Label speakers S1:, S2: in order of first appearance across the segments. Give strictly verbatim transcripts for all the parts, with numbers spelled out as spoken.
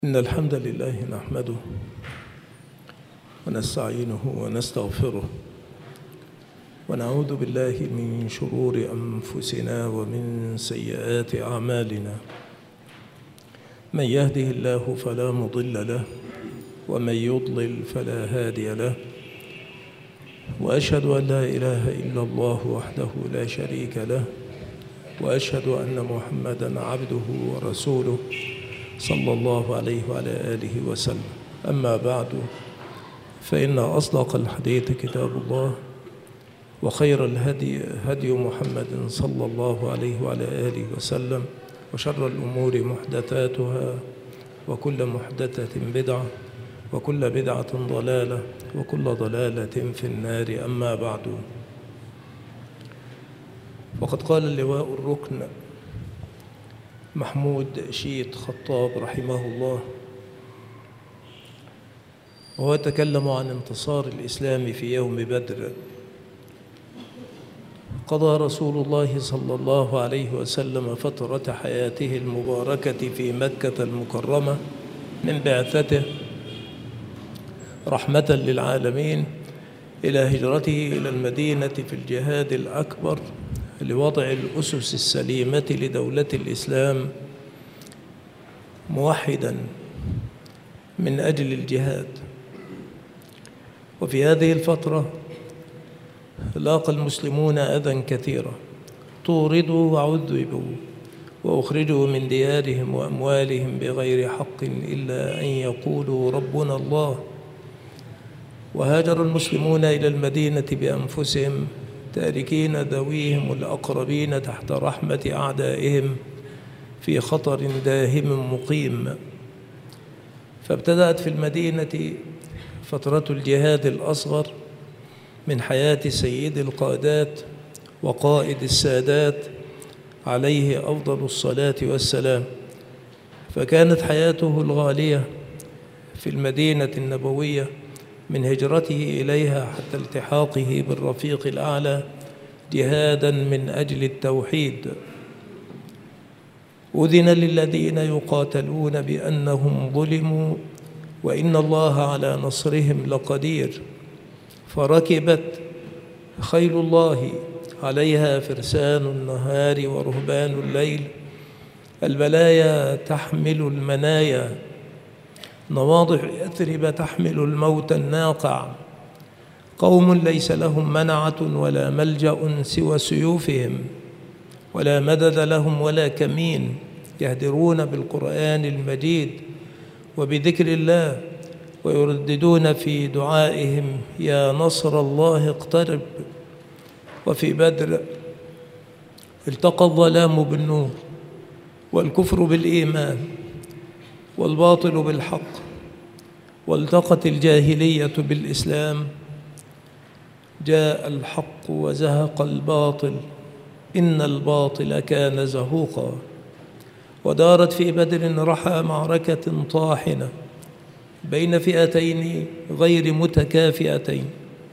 S1: إن الحمد لله نحمده ونستعينه ونستغفره ونعوذ بالله من شرور أنفسنا ومن سيئات أعمالنا. من يهده الله فلا مضل له ومن يضلل فلا هادي له، وأشهد أن لا إله إلا الله وحده لا شريك له، وأشهد أن محمدًا عبده ورسوله صلى الله عليه وعلى آله وسلم. أما بعد، فإن أصدق الحديث كتاب الله، وخير الهدي هدي محمد صلى الله عليه وعلى آله وسلم، وشر الأمور محدثاتها، وكل محدثة بدعة، وكل بدعة ضلالة، وكل ضلالة في النار. أما بعد، وقد قال اللواء الركن محمود شيت خطاب رحمه الله، وهو يتكلم عن انتصار الإسلام في يوم بدر: قضى رسول الله صلى الله عليه وسلم فترة حياته المباركة في مكة المكرمة من بعثته رحمة للعالمين إلى هجرته إلى المدينة في الجهاد الأكبر لوضع الأسس السليمة لدولة الإسلام، موحداً من أجل الجهاد. وفي هذه الفترة لاقى المسلمون أذى كثيرا، طوردوا وعذبوا وأخرجوا من ديارهم وأموالهم بغير حق إلا أن يقولوا ربنا الله. وهاجر المسلمون إلى المدينة بأنفسهم، تاركين ذويهم الأقربين تحت رحمة أعدائهم في خطر داهم مقيم. فابتدأت في المدينة فترة الجهاد الأصغر من حياة سيد القادات وقائد السادات عليه أفضل الصلاة والسلام. فكانت حياته الغالية في المدينة النبوية من هجرته إليها حتى التحاقه بالرفيق الأعلى جهاداً من أجل التوحيد. أذن للذين يقاتلون بأنهم ظلموا وإن الله على نصرهم لقدير. فركبت خيل الله عليها فرسان النهار ورهبان الليل، البلايا تحمل المنايا، نواضح يثرب تحمل الموت الناقع. قوم ليس لهم منعة ولا ملجأ سوى سيوفهم، ولا مدد لهم ولا كمين، يهدرون بالقرآن المجيد وبذكر الله، ويرددون في دعائهم يا نصر الله اقترب. وفي بدر التقى الظلام بالنور، والكفر بالإيمان، والباطل بالحق، والتقت الجاهلية بالإسلام. جاء الحق وزهق الباطل، إن الباطل كان زهوقا. ودارت في بدر رحى معركة طاحنة بين فئتين غير متكافئتين،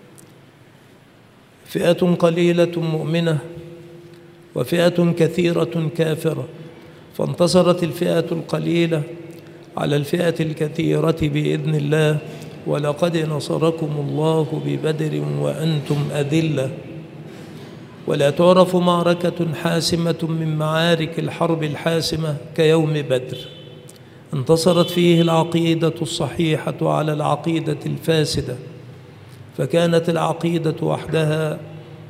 S1: فئة قليلة مؤمنة وفئة كثيرة كافرة. فانتصرت الفئة القليلة على الفئة الكثيرة بإذن الله، ولقد نصركم الله ببدر وأنتم أذلة. ولا تعرف معركة حاسمة من معارك الحرب الحاسمة كيوم بدر، انتصرت فيه العقيدة الصحيحة على العقيدة الفاسدة، فكانت العقيدة وحدها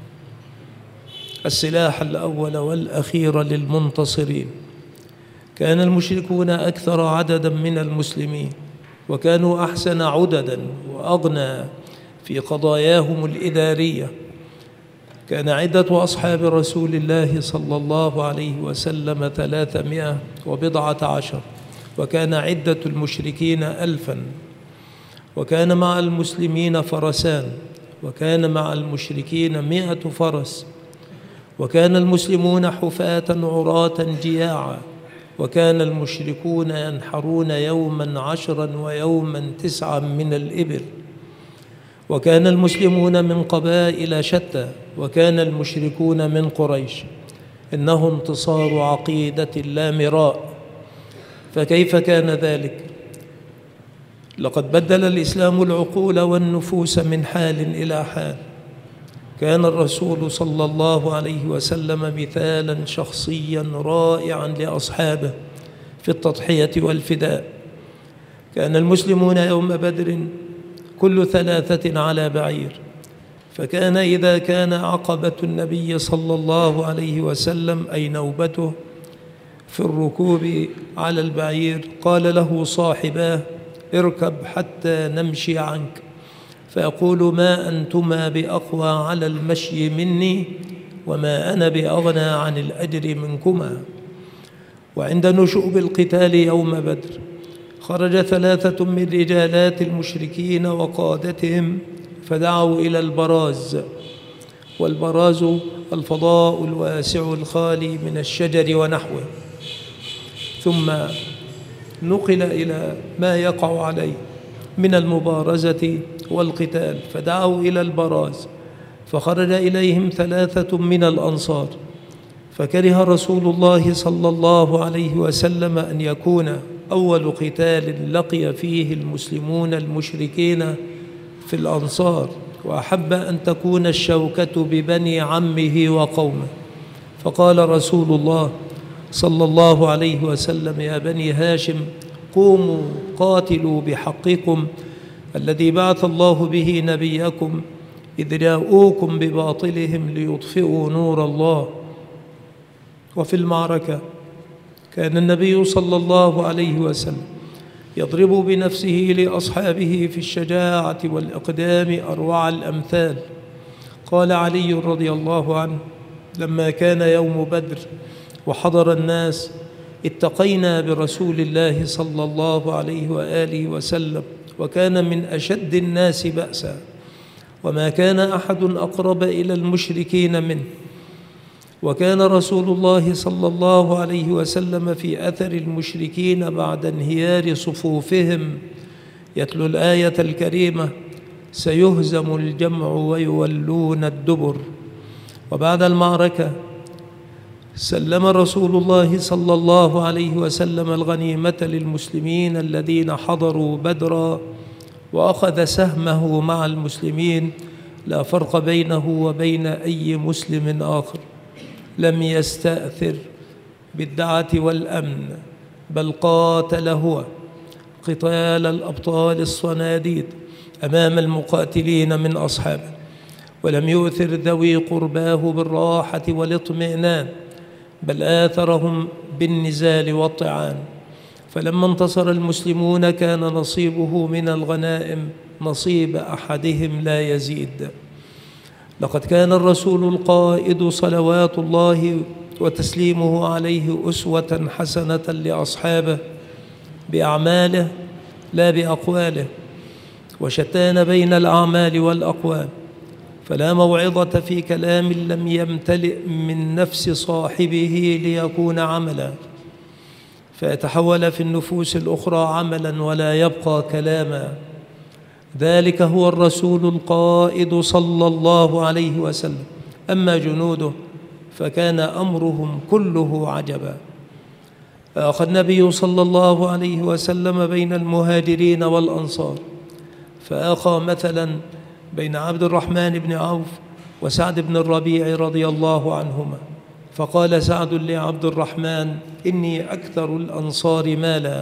S1: السلاح الأول والأخير للمنتصرين. كان المشركون أكثر عددا من المسلمين، وكانوا أحسن عددا وأغنى في قضاياهم الإدارية. كان عدة أصحاب رسول الله صلى الله عليه وسلم ثلاثمائة وبضعة عشر، وكان عدة المشركين ألفا. وكان مع المسلمين فرسان، وكان مع المشركين مئة فرس. وكان المسلمون حفاة عراة جياعا، وكان المشركون ينحرون يوما عشرا ويوما تسعا من الإبل. وكان المسلمون من قبائل شتى، وكان المشركون من قريش. إنه انتصار عقيدة لا مراء. فكيف كان ذلك؟ لقد بدل الإسلام العقول والنفوس من حال إلى حال. كان الرسول صلى الله عليه وسلم مثالا شخصيا رائعا لأصحابه في التضحية والفداء. كان المسلمون يوم بدر كل ثلاثة على بعير، فكان إذا كان عقبة النبي صلى الله عليه وسلم أي نوبته في الركوب على البعير قال له صاحباه: اركب حتى نمشي عنك، فيقول: ما أنتما بأقوى على المشي مني، وما أنا بأغنى عن الأجر منكما. وعند نشوب القتال يوم بدر خرج ثلاثة من رجالات المشركين وقادتهم فدعوا إلى البراز، والبراز الفضاء الواسع الخالي من الشجر ونحوه، ثم نقل إلى ما يقع عليه من المبارزة والقتال، فدعوا إلى البراز، فخرج إليهم ثلاثة من الأنصار، فكره رسول الله صلى الله عليه وسلم أن يكون أول قتال لقي فيه المسلمون المشركين في الأنصار، وأحب أن تكون الشوكة ببني عمه وقومه، فقال رسول الله صلى الله عليه وسلم: يا بني هاشم، قوموا قاتلوا بحقكم الذي بعث الله به نبيكم، إذ جاءوكم بباطلهم ليطفئوا نور الله. وفي المعركة كان النبي صلى الله عليه وسلم يضرب بنفسه لأصحابه في الشجاعة والإقدام أروع الأمثال. قال علي رضي الله عنه: لما كان يوم بدر وحضر الناس اتقينا برسول الله صلى الله عليه وآله وسلم، وكان من أشد الناس بأسا، وما كان أحد أقرب إلى المشركين منه، وكان رسول الله صلى الله عليه وسلم في أثر المشركين بعد انهيار صفوفهم يتلو الآية الكريمة: سيهزم الجمع ويولون الدبر. وبعد المعركة سلم رسول الله صلى الله عليه وسلم الغنيمة للمسلمين الذين حضروا بدرا، وأخذ سهمه مع المسلمين، لا فرق بينه وبين أي مسلم آخر. لم يستأثر بالدعة والأمن، بل قاتل هو قتال الأبطال الصناديد أمام المقاتلين من أصحابه، ولم يؤثر ذوي قرباه بالراحة والاطمئنان، بل آثرهم بالنزال والطعان. فلما انتصر المسلمون كان نصيبه من الغنائم نصيب أحدهم لا يزيد. لقد كان الرسول القائد صلوات الله وتسليمه عليه أسوة حسنة لأصحابه بأعماله لا بأقواله، وشتان بين الأعمال والأقوال، فلا موعظة في كلام لم يمتلئ من نفس صاحبه ليكون عملا، فيتحول في النفوس الأخرى عملا ولا يبقى كلاما. ذلك هو الرسول القائد صلى الله عليه وسلم. أما جنوده فكان أمرهم كله عجبا. أخى النبي صلى الله عليه وسلم بين المهاجرين والأنصار، فأخى مثلا بين عبد الرحمن بن عوف وسعد بن الربيع رضي الله عنهما، فقال سعد لعبد الرحمن: إني أكثر الأنصار مالا،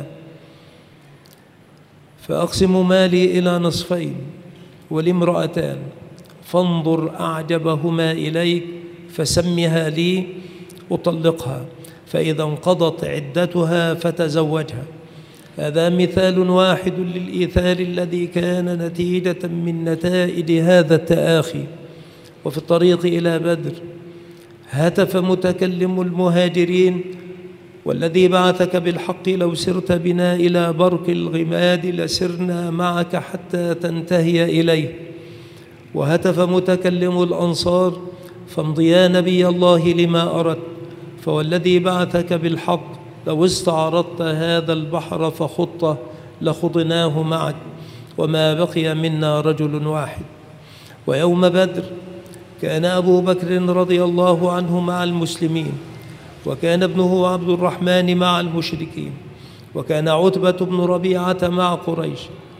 S1: فأقسم مالي إلى نصفين، ولي امرأتان، فانظر أعجبهما إليك فسمها لي أطلقها، فإذا انقضت عدتها فتزوجها. هذا مثال واحد للإيثار الذي كان نتيجة من نتائج هذا التآخي. وفي الطريق إلى بدر هتف متكلم المهاجرين: والذي بعثك بالحق لو سرت بنا إلى برك الغماد لسرنا معك حتى تنتهي إليه. وهتف متكلم الأنصار: فامضيا نبي الله لما أردت، فوالذي بعثك بالحق لو استعرضت هذا البحر فخطه لخضناه معك، وما بقي منا رجل واحد. ويوم بدر كان أبو بكر رضي الله عنه مع المسلمين، وكان ابنه عبد الرحمن مع المشركين، وكان عتبة بن ربيعة مع قريش،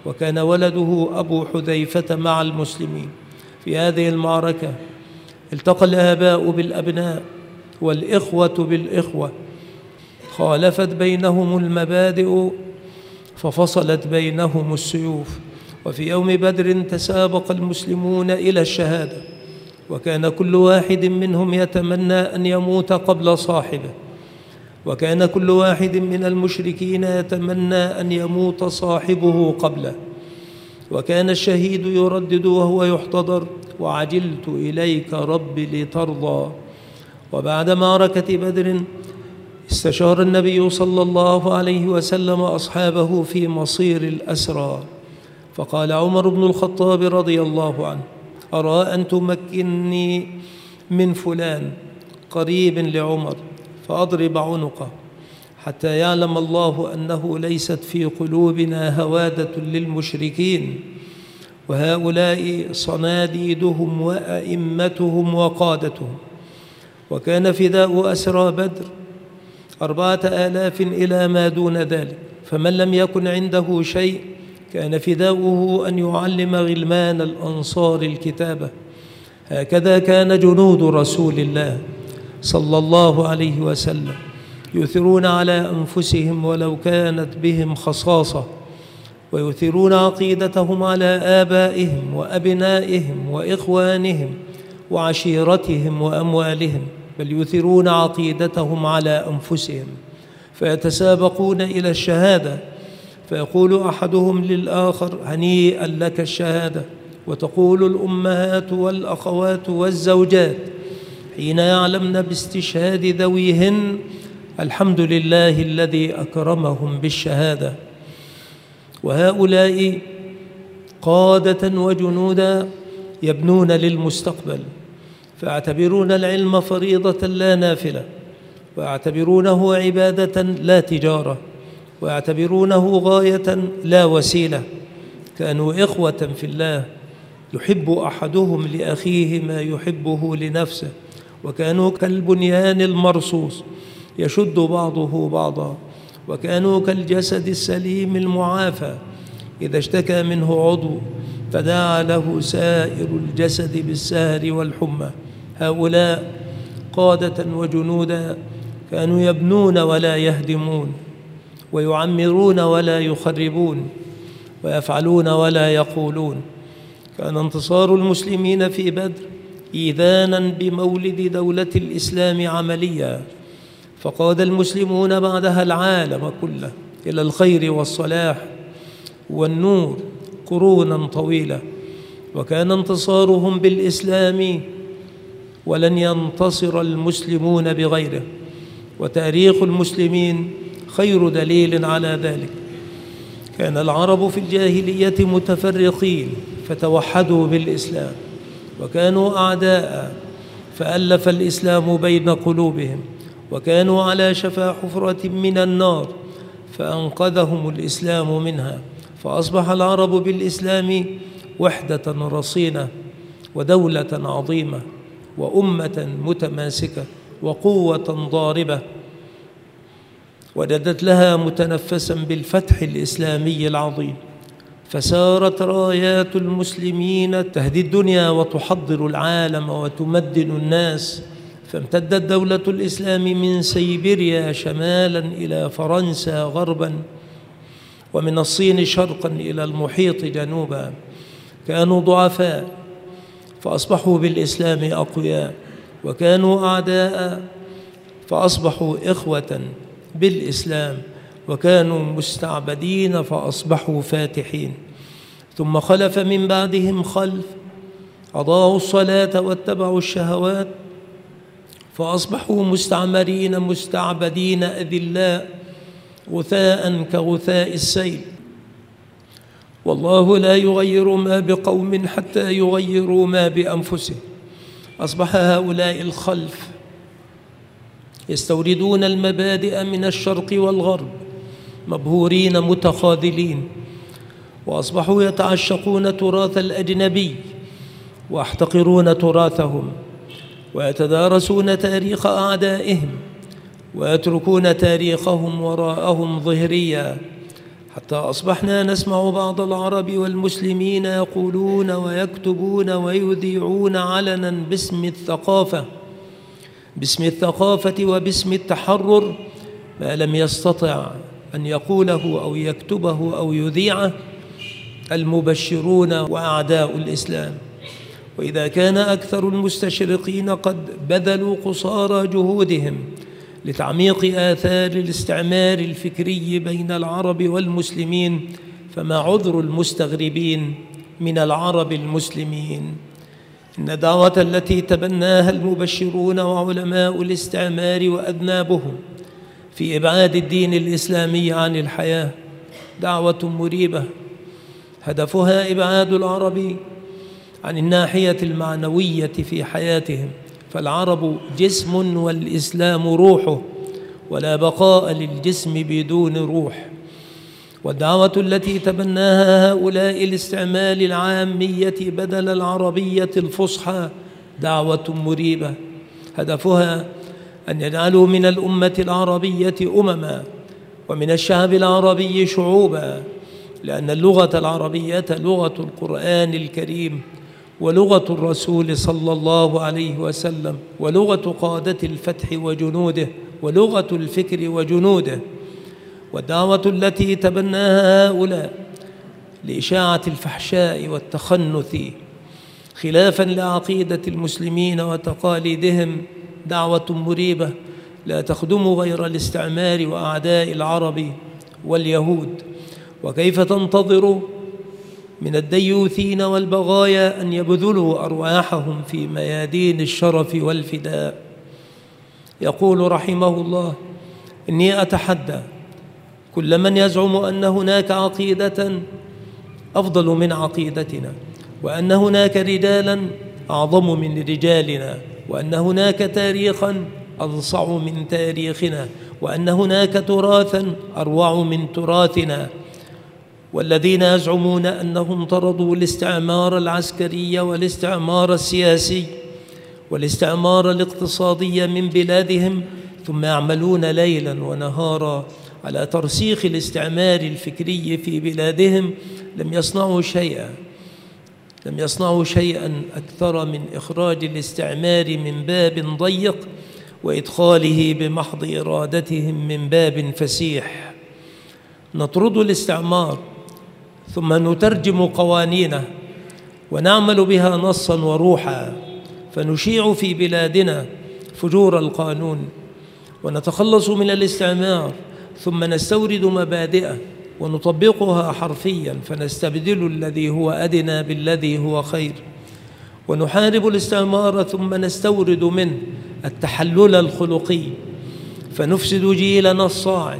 S1: وكان ولده أبو حذيفة مع المسلمين. في هذه المعركة التقى الآباء بالأبناء والإخوة بالإخوة، خالفت بينهم المبادئ ففصلت بينهم السيوف. وفي يوم بدر تسابق المسلمون إلى الشهادة، وكان كل واحد منهم يتمنى أن يموت قبل صاحبه، وكان كل واحد من المشركين يتمنى أن يموت صاحبه قبله، وكان الشهيد يردد وهو يحتضر: وعجلت إليك رب لترضى. وبعد معركة بدر استشار النبي صلى الله عليه وسلم أصحابه في مصير الأسرى، فقال عمر بن الخطاب رضي الله عنه: أرى أن تمكنني من فلان قريب لعمر فأضرب عنقه حتى يعلم الله أنه ليست في قلوبنا هوادة للمشركين، وهؤلاء صناديدهم وأئمتهم وقادتهم. وكان فداء أسرى بدر أربعة آلاف إلى ما دون ذلك، فمن لم يكن عنده شيء كان فداؤه أن يعلم غلمان الأنصار الكتابة. هكذا كان جنود رسول الله صلى الله عليه وسلم يؤثرون على أنفسهم ولو كانت بهم خصاصة، ويؤثرون عقيدتهم على آبائهم وأبنائهم وإخوانهم وعشيرتهم وأموالهم، بل يؤثرون عقيدتهم على أنفسهم، فيتسابقون إلى الشهادة، فيقول أحدهم للآخر: هنيئا لك الشهادة. وتقول الأمهات والأخوات والزوجات حين يعلمن باستشهاد ذويهن: الحمد لله الذي أكرمهم بالشهادة. وهؤلاء قادة وجنودا يبنون للمستقبل، فيعتبرون العلم فريضة لا نافلة، ويعتبرونه عبادة لا تجارة، ويعتبرونه غاية لا وسيلة. كانوا إخوة في الله، يحب أحدهم لأخيه ما يحبه لنفسه، وكانوا كالبنيان المرصوص يشد بعضه بعضا، وكانوا كالجسد السليم المعافى إذا اشتكى منه عضو فدعا له سائر الجسد بالسهر والحمى. هؤلاء قادة وجنودا كانوا يبنون ولا يهدمون، ويعمرون ولا يخربون، ويفعلون ولا يقولون. كان انتصار المسلمين في بدر إيذانا بمولد دولة الإسلام عمليا، فقاد المسلمون بعدها العالم كله إلى الخير والصلاح والنور قرونا طويلة. وكان انتصارهم بالإسلام ولن ينتصر المسلمون بغيره، وتاريخ المسلمين خير دليل على ذلك. كان العرب في الجاهلية متفرقين فتوحدوا بالإسلام، وكانوا أعداء فألف الإسلام بين قلوبهم، وكانوا على شفا حفرة من النار فأنقذهم الإسلام منها، فأصبح العرب بالإسلام وحدة رصينة ودولة عظيمة وأمة متماسكة وقوة ضاربة، وجدت لها متنفسا بالفتح الإسلامي العظيم، فسارت رايات المسلمين تهدي الدنيا وتحضر العالم وتمدن الناس، فامتدت دولة الإسلام من سيبيريا شمالا إلى فرنسا غربا، ومن الصين شرقا إلى المحيط جنوبا. كانوا ضعفاء فأصبحوا بالإسلام أقوياء، وكانوا أعداء فأصبحوا إخوة بالإسلام، وكانوا مستعبدين فأصبحوا فاتحين. ثم خلف من بعدهم خلف أضاعوا الصلاة واتبعوا الشهوات فأصبحوا مستعمرين مستعبدين أذلاء غثاء كغثاء السيل. والله لا يغير ما بقوم حتى يغيروا ما بأنفسهم. أصبح هؤلاء الخلف يستوردون المبادئ من الشرق والغرب مبهورين متخاذلين، وأصبحوا يتعشقون تراث الأجنبي ويحتقرون تراثهم، ويتدارسون تاريخ أعدائهم ويتركون تاريخهم وراءهم ظهريا، حتى أصبحنا نسمع بعض العرب والمسلمين يقولون ويكتبون ويذيعون علنا باسم الثقافة باسم الثقافة وباسم التحرر ما لم يستطع أن يقوله أو يكتبه أو يذيعه المبشرون وأعداء الإسلام. وإذا كان أكثر المستشرقين قد بذلوا قصارى جهودهم لتعميق آثار الاستعمار الفكري بين العرب والمسلمين، فما عذر المستغربين من العرب المسلمين؟ إن الدعوة التي تبناها المبشرون وعلماء الاستعمار وأذنابهم في إبعاد الدين الإسلامي عن الحياة دعوة مريبة، هدفها إبعاد العرب عن الناحية المعنوية في حياتهم، فالعرب جسم والإسلام روحه، ولا بقاء للجسم بدون روح. والدعوة التي تبناها هؤلاء الاستعمال العامية بدل العربية الفصحى دعوة مريبة، هدفها أن يجعلوا من الأمة العربية أمما ومن الشعب العربي شعوبا، لأن اللغة العربية لغة القرآن الكريم ولغة الرسول صلى الله عليه وسلم ولغة قادة الفتح وجنوده ولغة الفكر وجنوده. والدعوة التي تبناها هؤلاء لإشاعة الفحشاء والتخنث خلافا لعقيدة المسلمين وتقاليدهم دعوة مريبة لا تخدم غير الاستعمار وأعداء العرب واليهود. وكيف تنتظر من الديوثين والبغايا أن يبذلوا أرواحهم في ميادين الشرف والفداء؟ يقول رحمه الله: إني أتحدى كل من يزعم أن هناك عقيدة أفضل من عقيدتنا، وأن هناك رجالا أعظم من رجالنا، وأن هناك تاريخا أنصع من تاريخنا، وأن هناك تراثا أروع من تراثنا. والذين يزعمون أنهم طردوا الاستعمار العسكري والاستعمار السياسي والاستعمار الاقتصادي من بلادهم، ثم يعملون ليلا ونهارا على ترسيخ الاستعمار الفكري في بلادهم، لم يصنعوا شيئا لم يصنعوا شيئا أكثر من إخراج الاستعمار من باب ضيق وإدخاله بمحض إرادتهم من باب فسيح. نطرد الاستعمار ثم نترجم قوانينه ونعمل بها نصا وروحا، فنشيع في بلادنا فجور القانون، ونتخلص من الاستعمار ثم نستورد مبادئه ونطبقها حرفيا، فنستبدل الذي هو أدنى بالذي هو خير، ونحارب الاستعمار ثم نستورد منه التحلل الخلقي، فنفسد جيلنا الصاعد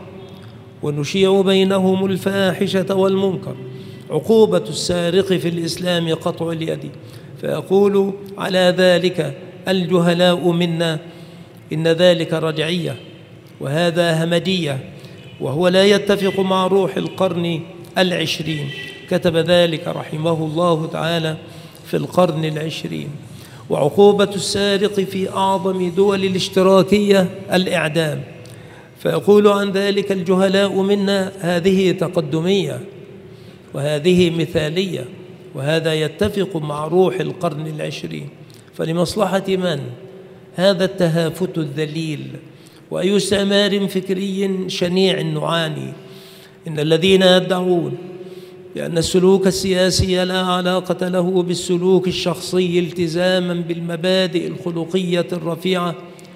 S1: ونشيع بينهم الفاحشة والمنكر. عقوبة السارق في الإسلام قطع اليد، فيقول على ذلك الجهلاء منا إن ذلك رجعية وهذا همجية، وهو لا يتفق مع روح القرن العشرين. كتب ذلك رحمه الله تعالى في القرن العشرين. وعقوبة السارق في أعظم دول الاشتراكية الإعدام، فيقول عن ذلك الجهلاء منا هذه تقدمية وهذه مثالية، وهذا يتفق مع روح القرن العشرين. فلمصلحة من هذا التهافت الذليل؟ وأي استعمار فكري شنيع نعاني؟ إن الذين يدعون بأن السلوك السياسي لا علاقة له بالسلوك الشخصي التزاما بالمبادئ الخلقية الرفيعة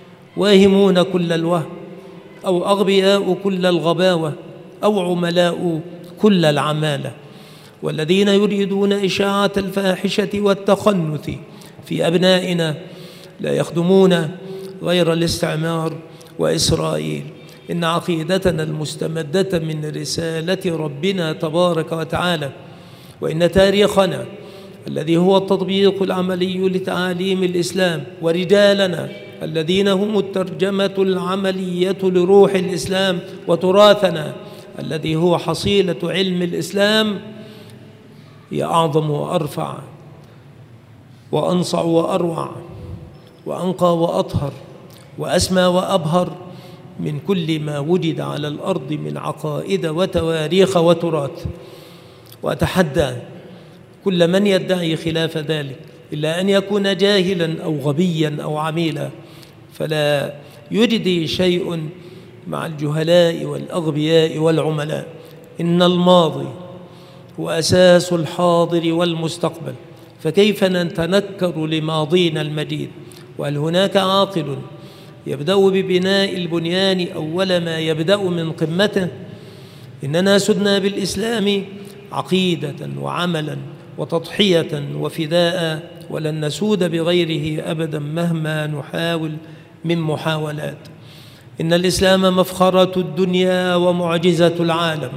S1: واهمون كل الوهم، أو أغبياء كل الغباوة، أو عملاء كل العمالة. والذين يريدون إشاعة الفاحشة والتخنث في أبنائنا لا يخدمون غير الاستعمار وإسرائيل. إن عقيدتنا المستمدة من رسالة ربنا تبارك وتعالى، وإن تاريخنا الذي هو التطبيق العملي لتعاليم الإسلام، ورجالنا الذين هم الترجمة العملية لروح الإسلام، وتراثنا الذي هو حصيلة علم الإسلام، هي أعظم وأرفع وأنصع وأروع وأنقى وأطهر وأسمى وأبهر من كل ما وجد على الأرض من عقائد وتواريخ وتراث. وأتحدى كل من يدعي خلاف ذلك إلا أن يكون جاهلا أو غبيا أو عميلا، فلا يجدي شيء مع الجهلاء والأغبياء والعملاء. إن الماضي هو أساس الحاضر والمستقبل، فكيف نتنكر لماضينا المجيد؟ وهل هناك عاقل يبدأ ببناء البنيان أول ما يبدأ من قمته؟ إننا سدنا بالإسلام عقيدة وعملا وتضحية وفداء، ولن نسود بغيره أبدا مهما نحاول من محاولات. إن الإسلام مفخرة الدنيا ومعجزة العالم،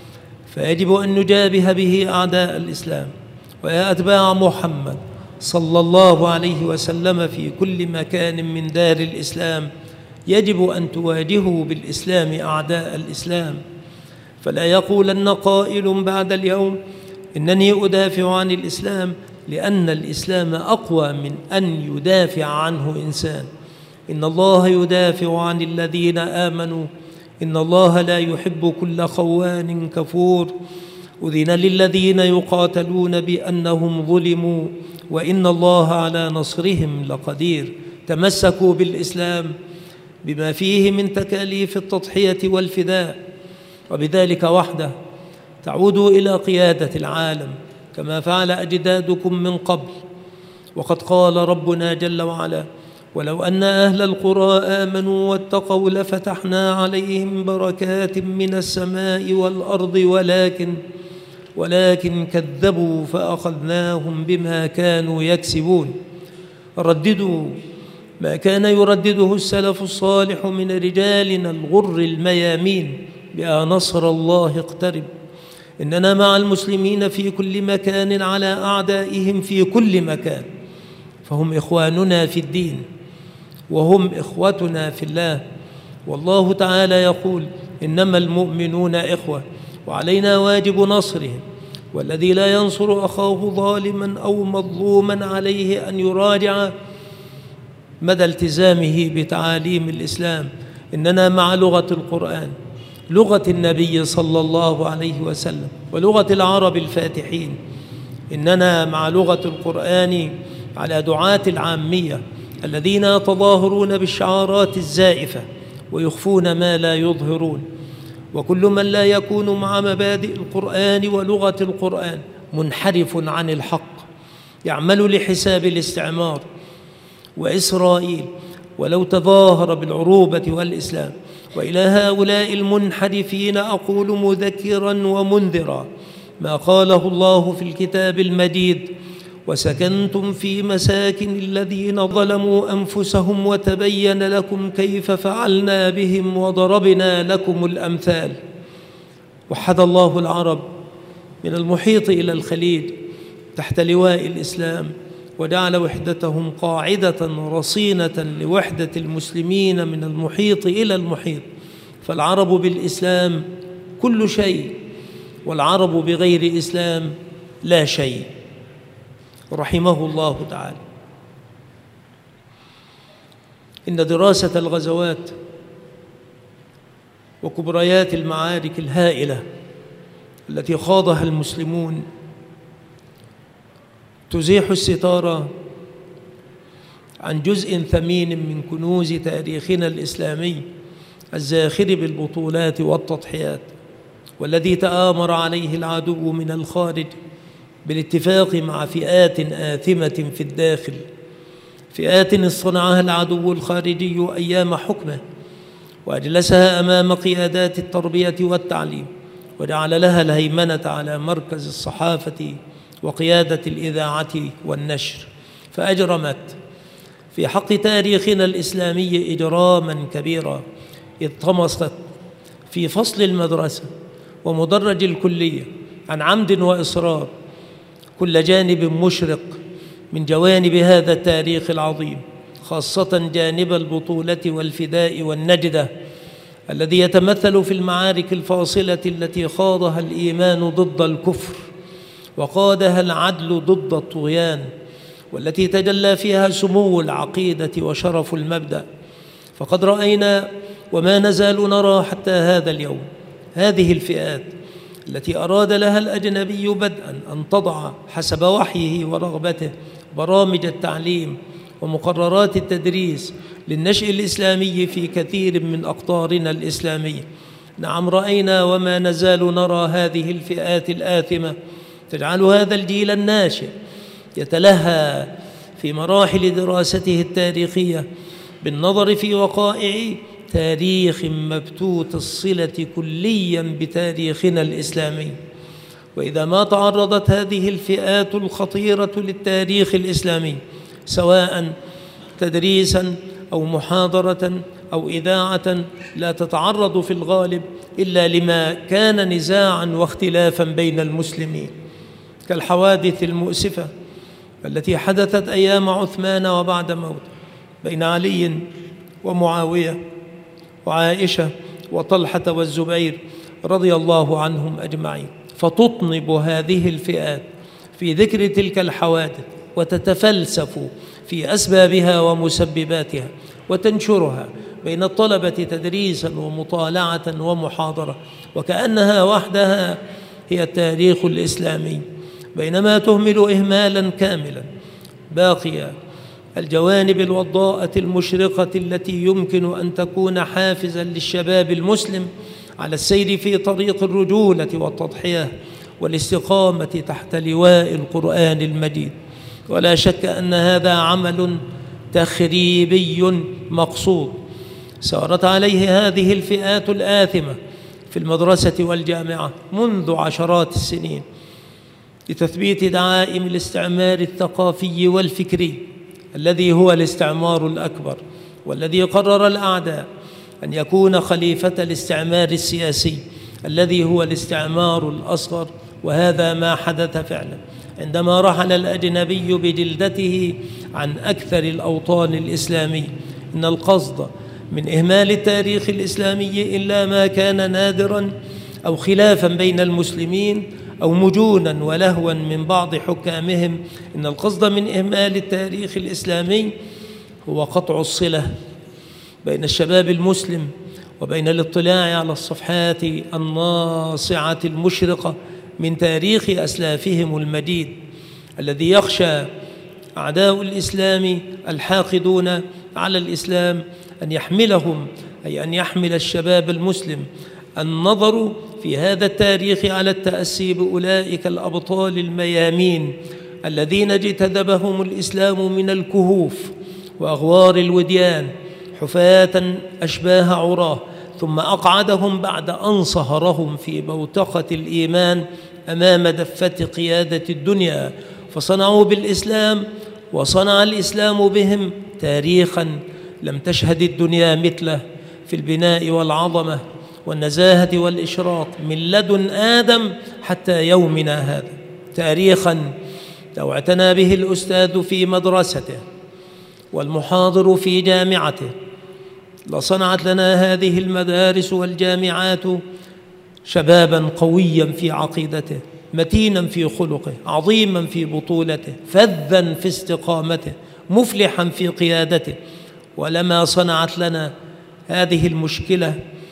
S1: فيجب أن نجابه به أعداء الإسلام. ويا أتباع محمد صلى الله عليه وسلم في كل مكان من دار الإسلام، يجب أن تواجهوا بالإسلام أعداء الإسلام. فلا يقولن قائل بعد اليوم إنني أدافع عن الإسلام، لأن الإسلام أقوى من أن يدافع عنه إنسان. إن الله يدافع عن الذين آمنوا، إن الله لا يحب كل خوان كفور. أذن للذين يقاتلون بأنهم ظلموا وإن الله على نصرهم لقدير. تمسكوا بالإسلام بما فيه من تكاليف التضحية والفداء، وبذلك وحده تعودوا إلى قيادة العالم كما فعل أجدادكم من قبل. وقد قال ربنا جل وعلا: ولو أن أهل القرى آمنوا واتقوا لفتحنا عليهم بركات من السماء والأرض ولكن ولكن كذبوا فأخذناهم بما كانوا يكسبون. رددوا ما كان يردده السلف الصالح من رجالنا الغر الميامين بأ نصر الله اقترب. إننا مع المسلمين في كل مكان على أعدائهم في كل مكان، فهم إخواننا في الدين وهم إخوتنا في الله. والله تعالى يقول: إنما المؤمنون إخوة، وعلينا واجب نصرهم. والذي لا ينصر أخاه ظالما أو مظلوما عليه أن يراجع مدى التزامه بتعاليم الإسلام. إننا مع لغة القرآن، لغة النبي صلى الله عليه وسلم، ولغة العرب الفاتحين. إننا مع لغة القرآن على دعاة العامية الذين يتظاهرون بالشعارات الزائفة ويخفون ما لا يظهرون. وكل من لا يكون مع مبادئ القرآن ولغة القرآن منحرف عن الحق، يعمل لحساب الاستعمار وإسرائيل ولو تظاهر بالعروبة والإسلام. وإلى هؤلاء المنحرفين أقول مذكرا ومنذرا ما قاله الله في الكتاب المجيد: وسكنتم في مساكن الذين ظلموا أنفسهم وتبين لكم كيف فعلنا بهم وضربنا لكم الأمثال. وحد الله العرب من المحيط إلى الخليج تحت لواء الإسلام، وجعل وحدتهم قاعدة رصينة لوحدة المسلمين من المحيط إلى المحيط. فالعرب بالإسلام كل شيء، والعرب بغير إسلام لا شيء، رحمه الله تعالى. إن دراسة الغزوات وكبريات المعارك الهائلة التي خاضها المسلمون تزيح الستار عن جزء ثمين من كنوز تاريخنا الإسلامي الزاخر بالبطولات والتضحيات، والذي تآمر عليه العدو من الخارج بالاتفاق مع فئات آثمة في الداخل، فئات اصطنعها العدو الخارجي أيام حكمه وأجلسها أمام قيادات التربية والتعليم، وجعل لها الهيمنة على مركز الصحافة وقيادة الإذاعة والنشر، فأجرمت في حق تاريخنا الإسلامي إجراما كبيرا، إذ طمست في فصل المدرسة ومدرج الكلية عن عمد وإصرار كل جانب مشرق من جوانب هذا التاريخ العظيم، خاصة جانب البطولة والفداء والنجدة الذي يتمثل في المعارك الفاصلة التي خاضها الإيمان ضد الكفر وقادها العدل ضد الطغيان، والتي تجلى فيها سمو العقيدة وشرف المبدأ.
S2: فقد رأينا وما نزال نرى حتى هذا اليوم هذه الفئات التي أراد لها الأجنبي بدءا أن تضع حسب وحيه ورغبته برامج التعليم ومقررات التدريس للنشء الإسلامي في كثير من أقطارنا الإسلامية. نعم، رأينا وما نزال نرى هذه الفئات الآثمة تجعل هذا الجيل الناشئ يتلهى في مراحل دراسته التاريخية بالنظر في وقائع تاريخ مبتوت الصلة كليا بتاريخنا الإسلامي. وإذا ما تعرضت هذه الفئات الخطيرة للتاريخ الإسلامي سواء تدريسا أو محاضرة أو إذاعة لا تتعرض في الغالب إلا لما كان نزاعا واختلافا بين المسلمين، كالحوادث المؤسفة التي حدثت أيام عثمان وبعد موته بين علي ومعاوية وعائشة وطلحة والزبير رضي الله عنهم أجمعين، فتطنب هذه الفئات في ذكر تلك الحوادث وتتفلسف في أسبابها ومسبباتها وتنشرها بين الطلبة تدريسا ومطالعة ومحاضرة وكأنها وحدها هي التاريخ الإسلامي، بينما تهمل إهمالا كاملا باقي الجوانب الوضاءة المشرقة التي يمكن أن تكون حافزا للشباب المسلم على السير في طريق الرجولة والتضحية والاستقامة تحت لواء القرآن المجيد. ولا شك أن هذا عمل تخريبي مقصود سارت عليه هذه الفئات الآثمة في المدرسة والجامعة منذ عشرات السنين لتثبيت دعائم الاستعمار الثقافي والفكري الذي هو الاستعمار الأكبر، والذي قرر الأعداء أن يكون خليفة الاستعمار السياسي الذي هو الاستعمار الأصغر. وهذا ما حدث فعلا عندما رحل الأجنبي بجلدته عن أكثر الأوطان الإسلامية. إن القصد من إهمال التاريخ الإسلامي إلا ما كان نادرا أو خلافا بين المسلمين أو مجونا ولهوا من بعض حكامهم. إن القصد من إهمال التاريخ الإسلامي هو قطع الصلة بين الشباب المسلم وبين الاطلاع على الصفحات الناصعة المشرقة من تاريخ أسلافهم المجيد، الذي يخشى أعداء الإسلام الحاقدون على الإسلام أن يحملهم، أي أن يحمل الشباب المسلم النظر في هذا التاريخ على التأسي بأولئك الأبطال الميامين الذين اجتذبهم الإسلام من الكهوف وأغوار الوديان حفاة أشباه عراه، ثم أقعدهم بعد أن صهرهم في بوتقة الإيمان أمام دفة قيادة الدنيا، فصنعوا بالإسلام وصنع الإسلام بهم تاريخا لم تشهد الدنيا مثله في البناء والعظمة والنزاهة والإشراق من لدن آدم حتى يومنا هذا. تاريخا لو اعتنى به الأستاذ في مدرسته والمحاضر في جامعته لصنعت لنا هذه المدارس والجامعات شبابا قويا في عقيدته، متينا في خلقه، عظيما في بطولته، فذا في استقامته، مفلحا في قيادته. ولما صنعت لنا هذه المشكلة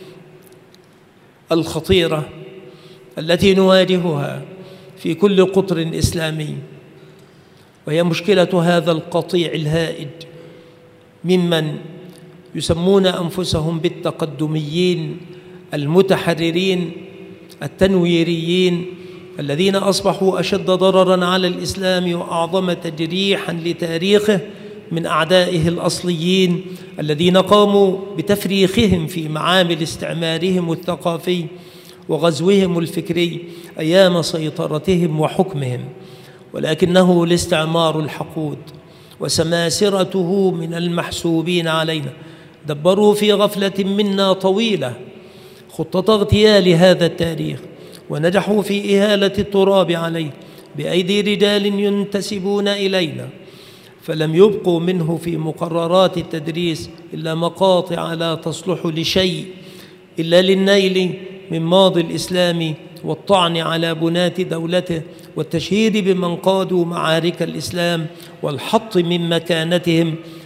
S2: الخطيرة التي نواجهها في كل قطر إسلامي، وهي مشكلة هذا القطيع الهائج ممن يسمون أنفسهم بالتقدميين المتحررين التنويريين، الذين أصبحوا أشد ضرراً على الإسلام وأعظم تجريحاً لتاريخه من أعدائه الأصليين الذين قاموا بتفريخهم في معامل استعمارهم الثقافي وغزوهم الفكري أيام سيطرتهم وحكمهم. ولكنه الاستعمار الحقود وسماسرته من المحسوبين علينا دبروا في غفلة منا طويلة خطة اغتيال هذا التاريخ، ونجحوا في إهالة التراب عليه بأيدي رجال ينتسبون إلينا، فلم يبقوا منه في مقررات التدريس إلا مقاطع لا تصلح لشيء إلا للنيل من ماضي الإسلام والطعن على بنات دولته والتشهير بمن قادوا معارك الإسلام والحط من مكانتهم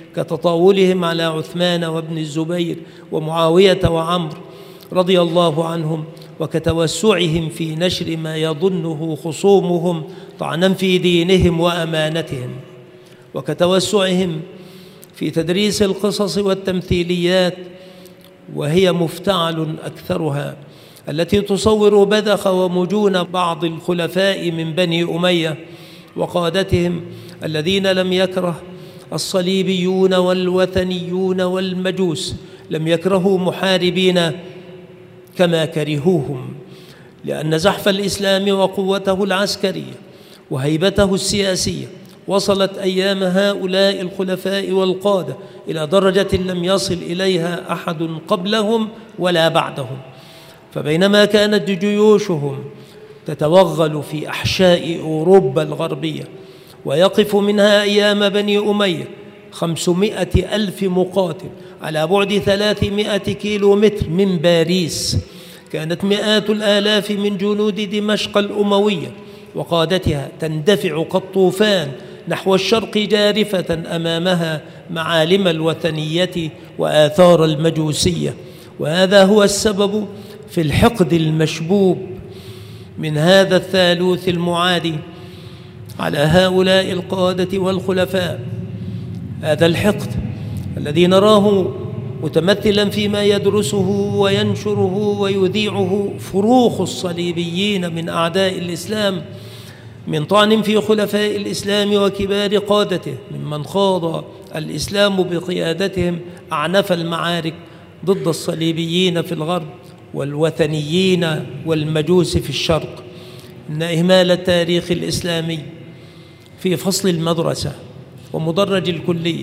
S2: كتطاولهم على عثمان وابن الزبير ومعاوية وعمرو رضي الله عنهم، وكتوسعهم في نشر ما يظنه خصومهم طعنا في دينهم وأمانتهم، وكتوسعهم في تدريس القصص والتمثيليات، وهي مفتعل أكثرها، التي تصور بذخ ومجون بعض الخلفاء من بني أمية وقادتهم الذين لم يكره الصليبيون والوثنيون والمجوس، لم يكرهوا محاربين كما كرهوهم، لأن زحف الإسلام وقوته العسكرية وهيبته السياسية وصلت أيام هؤلاء الخلفاء والقادة إلى درجة لم يصل إليها أحد قبلهم ولا بعدهم. فبينما كانت جيوشهم تتوغل في أحشاء أوروبا الغربية ويقف منها أيام بني أمية خمسمائة ألف مقاتل على بعد ثلاثمائة كيلو متر من باريس، كانت مئات الآلاف من جنود دمشق الأموية وقادتها تندفع كالطوفان نحو الشرق جارفة أمامها معالم الوثنية وآثار المجوسية. وهذا هو السبب في الحقد المشبوب من هذا الثالوث المعادي على هؤلاء القادة والخلفاء، هذا الحقد الذي نراه متمثلا فيما يدرسه وينشره ويذيعه فروخ الصليبيين من أعداء الإسلام من طعن في خلفاء الإسلام وكبار قادته، ممن خاض الإسلام بقيادتهم أعنف المعارك ضد الصليبيين في الغرب والوثنيين والمجوس في الشرق. إن إهمال التاريخ الإسلامي في فصل المدرسة ومدرج الكلية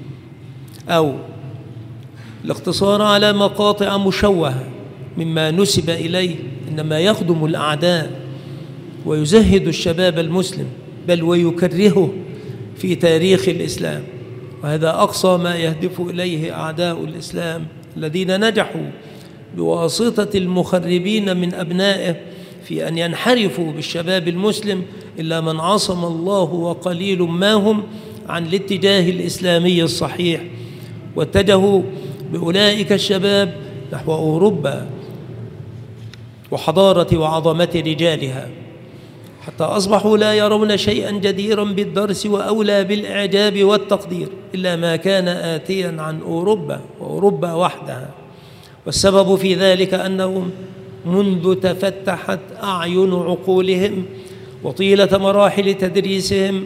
S2: أو الاقتصار على مقاطع مشوهة مما نسب إليه إنما يخدم الأعداء ويزهد الشباب المسلم، بل ويكرهه في تاريخ الإسلام. وهذا أقصى ما يهدف إليه أعداء الإسلام الذين نجحوا بواسطة المخربين من أبنائه في أن ينحرفوا بالشباب المسلم، إلا من عصم الله وقليل ما هم عن الاتجاه الإسلامي الصحيح، واتجهوا بأولئك الشباب نحو أوروبا وحضارة وعظمة رجالها، حتى أصبحوا لا يرون شيئا جديرا بالدرس وأولى بالإعجاب والتقدير إلا ما كان آتيا عن أوروبا وأوروبا وحدها. والسبب في ذلك أنهم منذ تفتحت أعين عقولهم وطيلة مراحل تدريسهم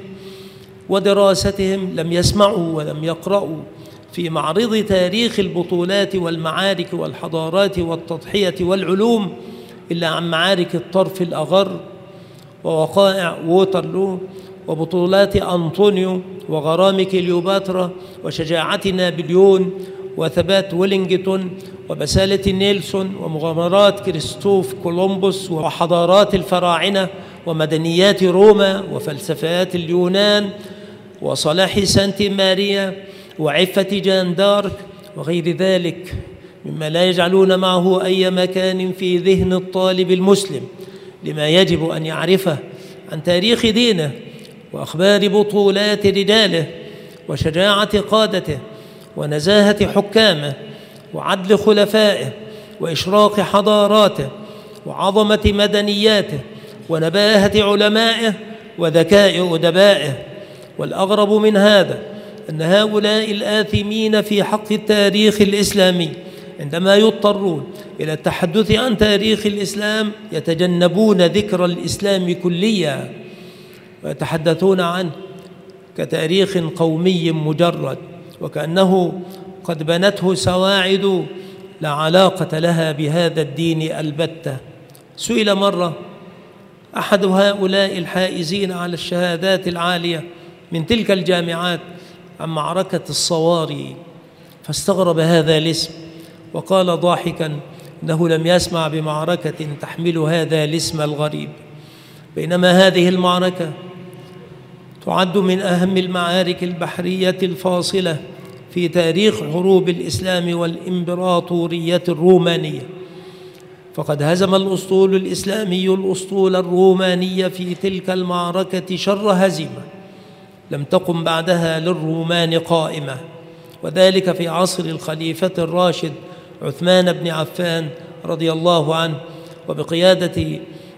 S2: ودراستهم لم يسمعوا ولم يقرأوا في معرض تاريخ البطولات والمعارك والحضارات والتضحية والعلوم إلا عن معارك الطرف الأغر ووقائع ووترلو وبطولات أنطونيو وغرام كليوباترا وشجاعة نابليون وثبات ويلينغتون وبسالة نيلسون ومغامرات كريستوف كولومبوس وحضارات الفراعنة ومدنيات روما وفلسفات اليونان وصلاح سانت ماريا وعفة جان دارك وغير ذلك مما لا يجعلون معه أي مكان في ذهن الطالب المسلم لما يجب أن يعرفه عن تاريخ دينه وأخبار بطولات رجاله وشجاعة قادته ونزاهة حكامه وعدل خلفائه وإشراق حضاراته وعظمة مدنياته ونباهة علمائه وذكاء أدبائه. والأغرب من هذا أن هؤلاء الآثمين في حق التاريخ الإسلامي عندما يضطرون إلى التحدث عن تاريخ الإسلام يتجنبون ذكر الإسلام كليا ويتحدثون عنه كتاريخ قومي مجرد، وكأنه قد بنته سواعد لا علاقة لها بهذا الدين البتة. سئل مرة أحد هؤلاء الحائزين على الشهادات العالية من تلك الجامعات عن معركة الصواري، فاستغرب هذا الاسم وقال ضاحكا إنه لم يسمع بمعركة تحمل هذا الاسم الغريب، بينما هذه المعركة تعد من أهم المعارك البحرية الفاصلة في تاريخ حروب الإسلام والإمبراطورية الرومانية. فقد هزم الأسطول الإسلامي الأسطول الروماني في تلك المعركة شر هزيمة لم تقم بعدها للرومان قائمة، وذلك في عصر الخليفة الراشد عثمان بن عفان رضي الله عنه، وبقيادة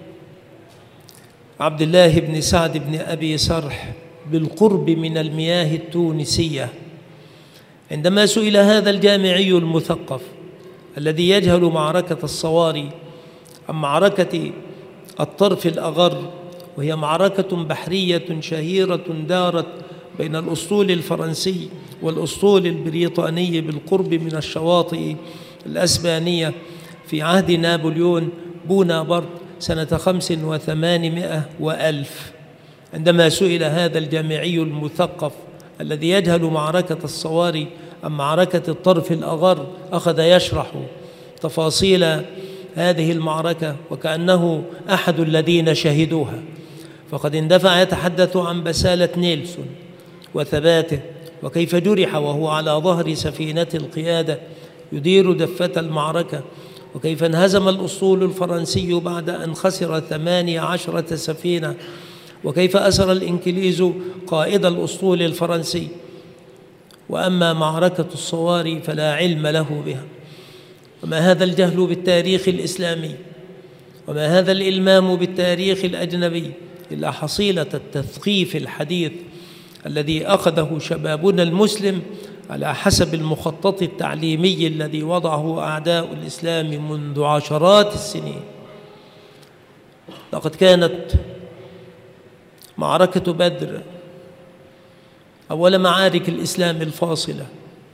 S2: عبد الله بن سعد بن أبي سرح بالقرب من المياه التونسية. عندما سئل هذا الجامعي المثقف الذي يجهل معركة الصواري عن معركة الطرف الأغر، وهي معركة بحرية شهيرة دارت بين الأسطول الفرنسي والأسطول البريطاني بالقرب من الشواطئ الأسبانية في عهد نابليون بونابرت سنة خمس وثمانمائة وألف. عندما سئل هذا الجامعي المثقف الذي يجهل معركة الصواري عن معركة الطرف الأغر، أخذ يشرح تفاصيل هذه المعركة وكأنه أحد الذين شهدوها، فقد اندفع يتحدث عن بسالة نيلسون وثباته، وكيف جرح وهو على ظهر سفينة القيادة يدير دفة المعركة، وكيف انهزم الأسطول الفرنسي بعد أن خسر ثمانية عشرة سفينة، وكيف أسر الإنكليز قائد الأسطول الفرنسي. وأما معركة الصواري فلا علم له بها. وما هذا الجهل بالتاريخ الإسلامي، وما هذا الإلمام بالتاريخ الأجنبي إلا حصيلة التثقيف الحديث الذي أخذه شبابنا المسلم على حسب المخطط التعليمي الذي وضعه أعداء الإسلام منذ عشرات السنين. لقد كانت معركة بدر أول معارك الإسلام الفاصلة،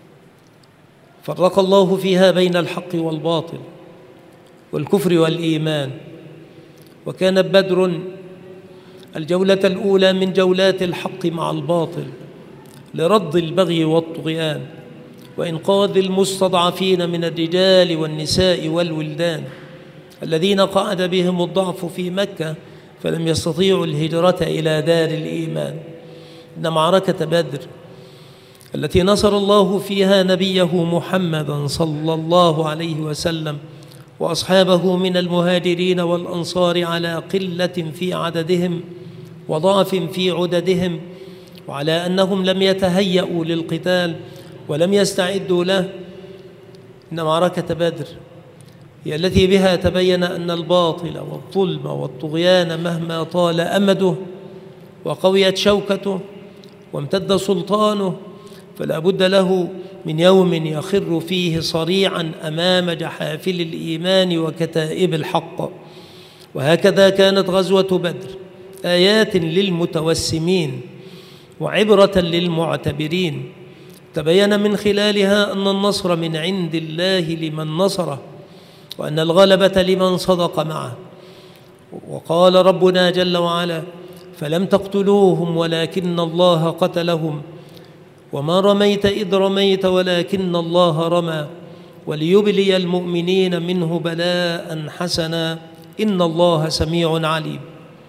S2: فرق الله فيها بين الحق والباطل والكفر والإيمان، وكانت بدر الجولة الأولى من جولات الحق مع الباطل لرد البغي والطغيان وإنقاذ المستضعفين من الرجال والنساء والولدان الذين قعد بهم الضعف في مكة فلم يستطيعوا الهجرة إلى دار الإيمان. إن معركة بدر التي نصر الله فيها نبيه محمدا صلى الله عليه وسلم وأصحابه من المهاجرين والأنصار على قلة في عددهم وضعف في عددهم، وعلى أنهم لم يتهيأوا للقتال ولم يستعدوا له. إن معركة بدر هي التي بها تبين أن الباطل والظلم والطغيان مهما طال أمده وقويت شوكته وامتد سلطانه فلا بد له من يوم يخر فيه صريعا أمام جحافل الإيمان وكتائب الحق. وهكذا كانت غزوة بدر آيات للمتوسمين وعبرة للمعتبرين، تبين من خلالها أن النصر من عند الله لمن نصره، وأن الغلبة لمن صدق معه. وقال ربنا جل وعلا: فلم تقتلوهم ولكن الله قتلهم وما رميت إذ رميت ولكن الله رمى وليبلي المؤمنين منه بلاء حسنا إن الله سميع عليم.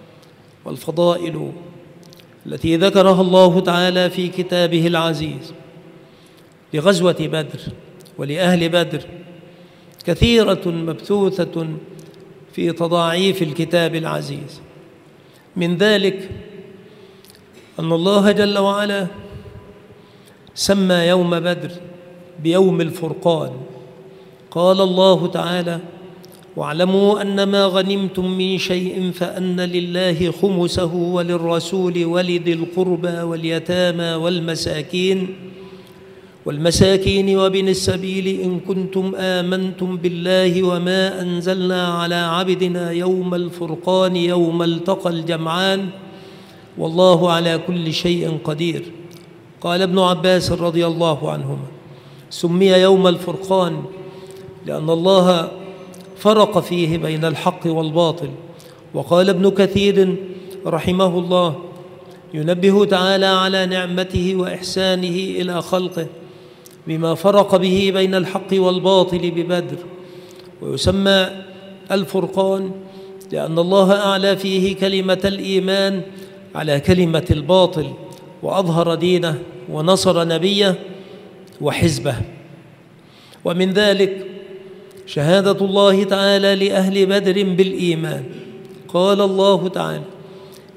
S2: والفضائل التي ذكرها الله تعالى في كتابه العزيز لغزوة بدر ولأهل بدر كثيرة مبثوثة في تضاعيف الكتاب العزيز. من ذلك أن الله جل وعلا سمى يوم بدر بيوم الفرقان. قال الله تعالى: واعلموا أنما غنمتم من شيء فأن لله خمسه وللرسول ولذي القربى واليتامى والمساكين والمساكين وابن السبيل إن كنتم آمنتم بالله وما أنزلنا على عبدنا يوم الفرقان يوم التقى الجمعان والله على كل شيء قدير. قال ابن عباس رضي الله عنهما: سمي يوم الفرقان لأن الله فرق فيه بين الحق والباطل. وقال ابن كثير رحمه الله ينبه تعالى على نعمته وإحسانه إلى خلقه بما فرق به بين الحق والباطل ببدر، ويسمى الفرقان لأن الله أعلى فيه كلمة الإيمان على كلمة الباطل، وأظهر دينه ونصر نبيه وحزبه. ومن ذلك شهادة الله تعالى لأهل بدر بالإيمان. قال الله تعالى: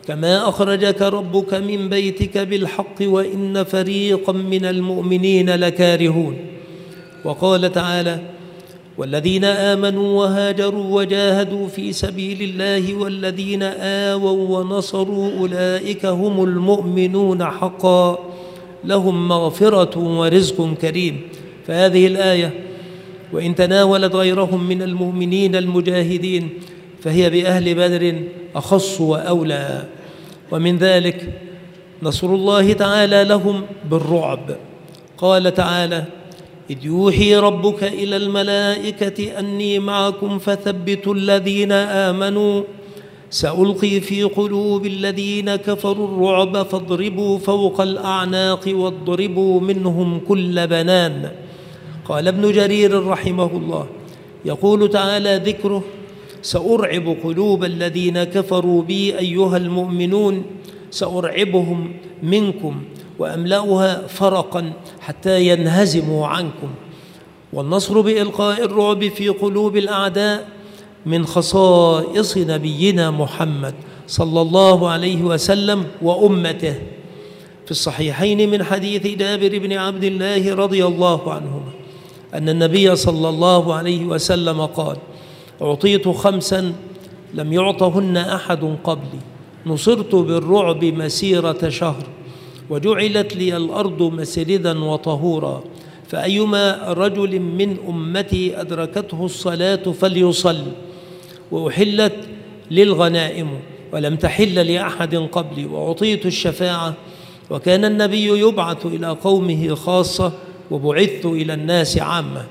S2: كما أخرجك ربك من بيتك بالحق وإن فريقا من المؤمنين لكارهون. وقال تعالى: والذين آمنوا وهاجروا وجاهدوا في سبيل الله والذين آووا ونصروا أولئك هم المؤمنون حقا لهم مغفرة ورزق كريم. فهذه الآية وإن تناولت غيرهم من المؤمنين المجاهدين فهي بأهل بدر أخص وأولى. ومن ذلك نصر الله تعالى لهم بالرعب. قال تعالى: إذ يوحي ربك إلى الملائكة أني معكم فثبتوا الذين آمنوا سألقي في قلوب الذين كفروا الرعب فاضربوا فوق الأعناق واضربوا منهم كل بنان. قال ابن جرير رحمه الله: يقول تعالى ذكره: سأرعب قلوب الذين كفروا بي أيها المؤمنون، سأرعبهم منكم وأملأها فرقا حتى ينهزموا عنكم. والنصر بإلقاء الرعب في قلوب الأعداء من خصائص نبينا محمد صلى الله عليه وسلم وأمته. في الصحيحين من حديث جابر بن عبد الله رضي الله عنهما أن النبي صلى الله عليه وسلم قال: أعطيت خمسا لم يعطهن أحد قبلي، نصرت بالرعب مسيرة شهر، وجعلت لي الأرض مسجدا وطهورا، فأيما رجل من أمتي أدركته الصلاة فليصل، وأحلت للغنائم ولم تحل لأحد قبلي، وأعطيت الشفاعة، وكان النبي يبعث إلى قومه خاصة وبعثت إلى الناس عامة.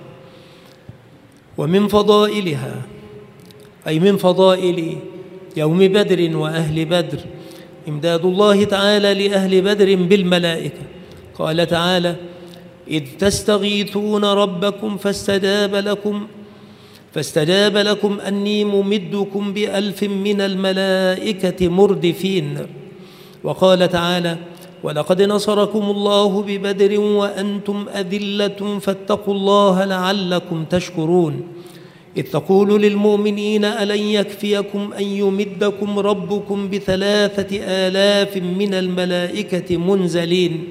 S2: ومن فضائلها أي من فضائل يوم بدر وأهل بدر إمداد الله تعالى لأهل بدر بالملائكة. قال تعالى: إذ تستغيثون ربكم فاستجاب لكم فاستجاب لكم أني ممدكم بألف من الملائكة مردفين. وقال تعالى: ولقد نصركم الله ببدر وأنتم أذلة فاتقوا الله لعلكم تشكرون. إذ تقول للمؤمنين ألن يكفيكم أن يمدكم ربكم بثلاثة آلاف من الملائكة منزلين.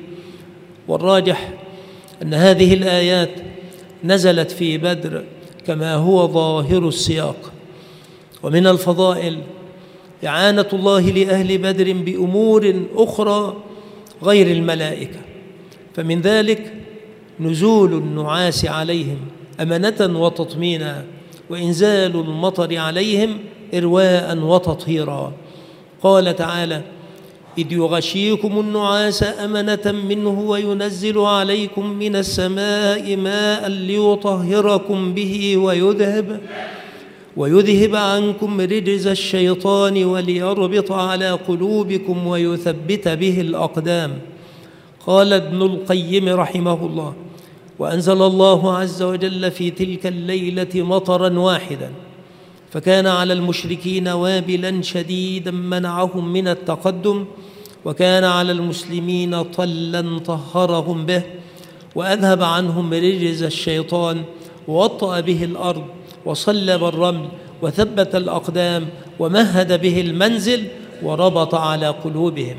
S2: والراجح أن هذه الآيات نزلت في بدر كما هو ظاهر السياق. ومن الفضائل إعانة الله لأهل بدر بأمور أخرى غير الملائكة، فمن ذلك نزول النعاس عليهم أمنة وتطمينا، وإنزال المطر عليهم إرواء وتطهيرا. قال تعالى: إذ يغشيكم النعاس أمنة منه وينزل عليكم من السماء ماء ليطهركم به ويذهب ويذهب عنكم رجز الشيطان وليربط على قلوبكم ويثبت به الأقدام. قال ابن القيم رحمه الله: وأنزل الله عز وجل في تلك الليلة مطرا واحدا، فكان على المشركين وابلا شديدا منعهم من التقدم، وكان على المسلمين طلا طهرهم به، وأذهب عنهم رجز الشيطان، ووطأ به الأرض، وصلب الرمل، وثبت الأقدام، ومهد به المنزل، وربط على قلوبهم.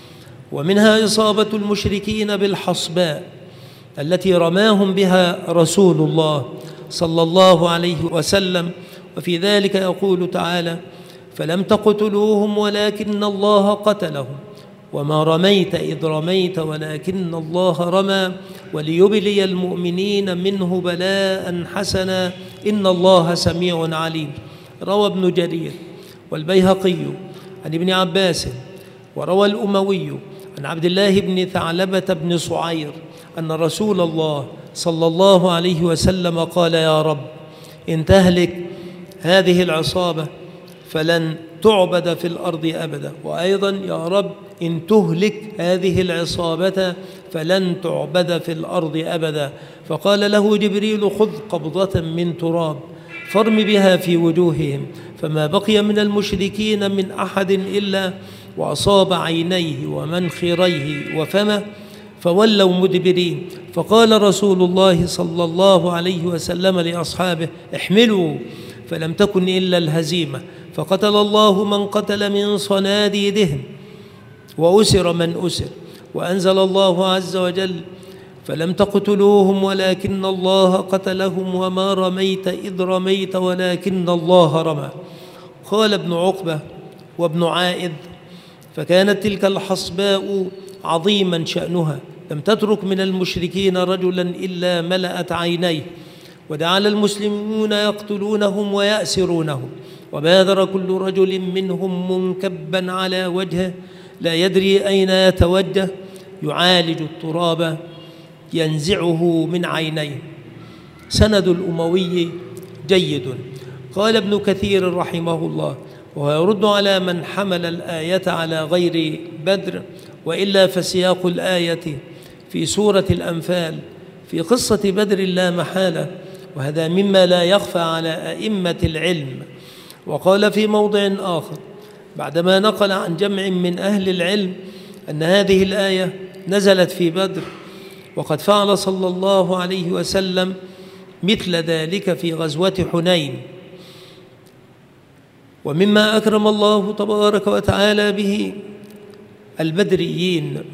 S2: ومنها إصابة المشركين بالحصباء التي رماهم بها رسول الله صلى الله عليه وسلم. وفي ذلك يقول تعالى: فلم تقتلوهم ولكن الله قتلهم وما رميت إذ رميت ولكن الله رمى وليبلي المؤمنين منه بلاء حسنا إن الله سميع عليم. روى ابن جرير والبيهقي عن ابن عباس، وروى الأموي عن عبد الله بن ثعلبة بن صعير أن رسول الله صلى الله عليه وسلم قال: يا رب إن تهلك هذه العصابة فلن تعبد في الأرض أبدا، وأيضا يا رب إن تهلك هذه العصابة فلن تعبد في الأرض أبدا. فقال له جبريل: خذ قبضة من تراب فارم بها في وجوههم، فما بقي من المشركين من أحد إلا وأصاب عينيه ومنخريه وفمه فولوا مدبرين. فقال رسول الله صلى الله عليه وسلم لأصحابه: احملوا، فلم تكن إلا الهزيمة. فقتل الله من قتل من صناديدهم وأسر من أسر، وأنزل الله عز وجل: فلم تقتلوهم ولكن الله قتلهم وما رميت إذ رميت ولكن الله رمى. قال ابن عقبة وابن عائذ: فكانت تلك الحصباء عظيما شأنها، لم تترك من المشركين رجلا إلا ملأت عينيه، وجعل المسلمون يقتلونهم ويأسرونهم، وبادر كل رجل منهم منكبا على وجهه لا يدري أين يتوجه يعالج التراب ينزعه من عينيه. سند الأموي جيد. قال ابن كثير رحمه الله، وهو يرد على من حمل الآية على غير بدر، وإلا فسياق الآية في سورة الأنفال في قصة بدر لا محالة، وهذا مما لا يخفى على أئمة العلم. وقال في موضع آخر بعدما نقل عن جمع من أهل العلم أن هذه الآية نزلت في بدر، وقد فعل صلى الله عليه وسلم مثل ذلك في غزوة حنين. ومما أكرم الله تبارك وتعالى به البدريين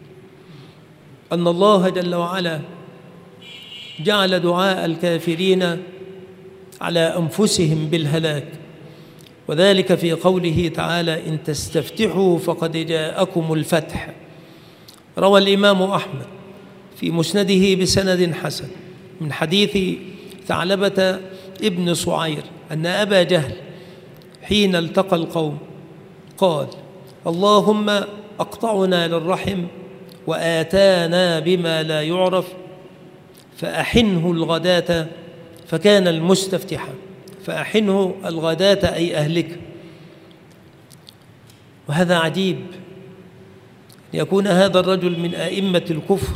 S2: أن الله جل وعلا جعل دعاء الكافرين على أنفسهم بالهلاك، وذلك في قوله تعالى: إن تستفتحوا فقد جاءكم الفتح. روى الإمام أحمد في مسنده بسند حسن من حديث ثعلبة ابن صعير أن أبا جهل حين التقى القوم قال: اللهم أقطعنا للرحم وآتانا بما لا يعرف فأحنه الغداة، فكان المستفتحا. فأحنه الغداة أي أهلك. وهذا عجيب يكون هذا الرجل من أئمة الكفر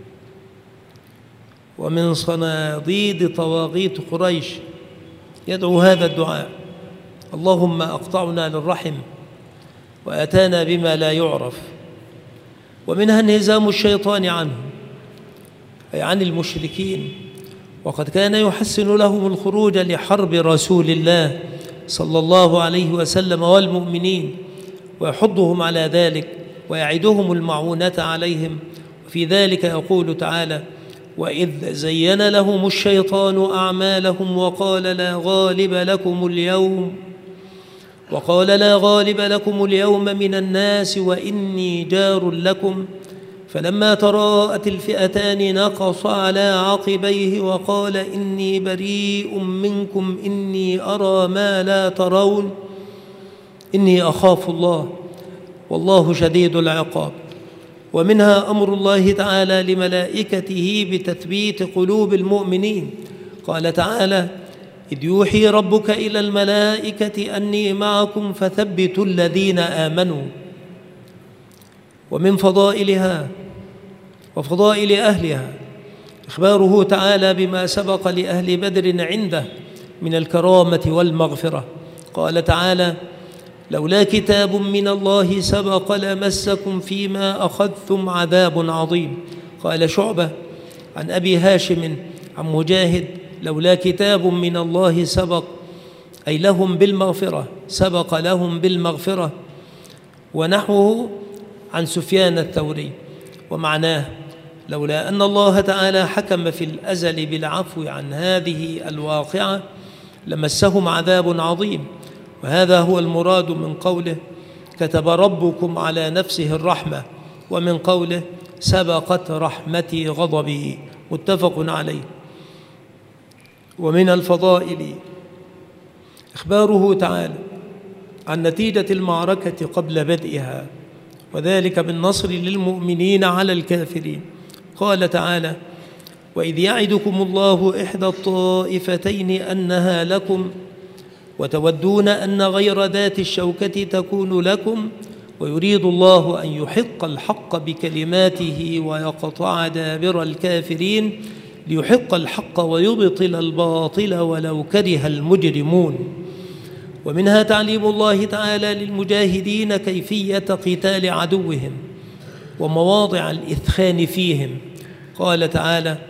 S2: ومن صناديد طواغيت قريش يدعو هذا الدعاء: اللهم أقطعنا للرحم وأتانا بما لا يعرف. ومنها انهزام الشيطان عنهم أي عن المشركين، وقد كان يحسن لهم الخروج لحرب رسول الله صلى الله عليه وسلم والمؤمنين، ويحضهم على ذلك ويعدهم المعونة عليهم. وفي ذلك يقول تعالى: وإذ زين لهم الشيطان أعمالهم وقال لا غالب لكم اليوم وقال لا غالب لكم اليوم من الناس وإني جار لكم، فلما تراءت الفئتان نقص على عقبيه وقال إني بريء منكم إني أرى ما لا ترون إني أخاف الله والله شديد العقاب. ومنها أمر الله تعالى لملائكته بتثبيت قلوب المؤمنين. قال تعالى: إذ يوحي ربك إلى الملائكة أني معكم فثبتوا الذين آمنوا. ومن فضائلها وفضائل أهلها إخباره تعالى بما سبق لأهل بدر عنده من الكرامة والمغفرة. قال تعالى: لولا كتاب من الله سبق لمسكم فيما أخذتم عذاب عظيم. قال شعبة عن أبي هاشم عن مجاهد: لولا كتاب من الله سبق أي لهم بالمغفرة، سبق لهم بالمغفرة. ونحوه عن سفيان الثوري. ومعناه: لولا أن الله تعالى حكم في الأزل بالعفو عن هذه الواقعة لمسهم عذاب عظيم. وهذا هو المراد من قوله: كتب ربكم على نفسه الرحمة، ومن قوله: سبقت رحمتي غضبي، متفق عليه. ومن الفضائل إخباره تعالى عن نتيجة المعركة قبل بدئها، وذلك بالنصر للمؤمنين على الكافرين. قال تعالى: وإذ يعدكم الله إحدى الطائفتين أنها لكم وتودون أن غير ذات الشوكة تكون لكم ويريد الله أن يحق الحق بكلماته ويقطع دابر الكافرين ليحق الحق ويبطل الباطل ولو كره المجرمون. ومنها تعليم الله تعالى للمجاهدين كيفية قتال عدوهم ومواضع الإثخان فيهم. قال تعالى: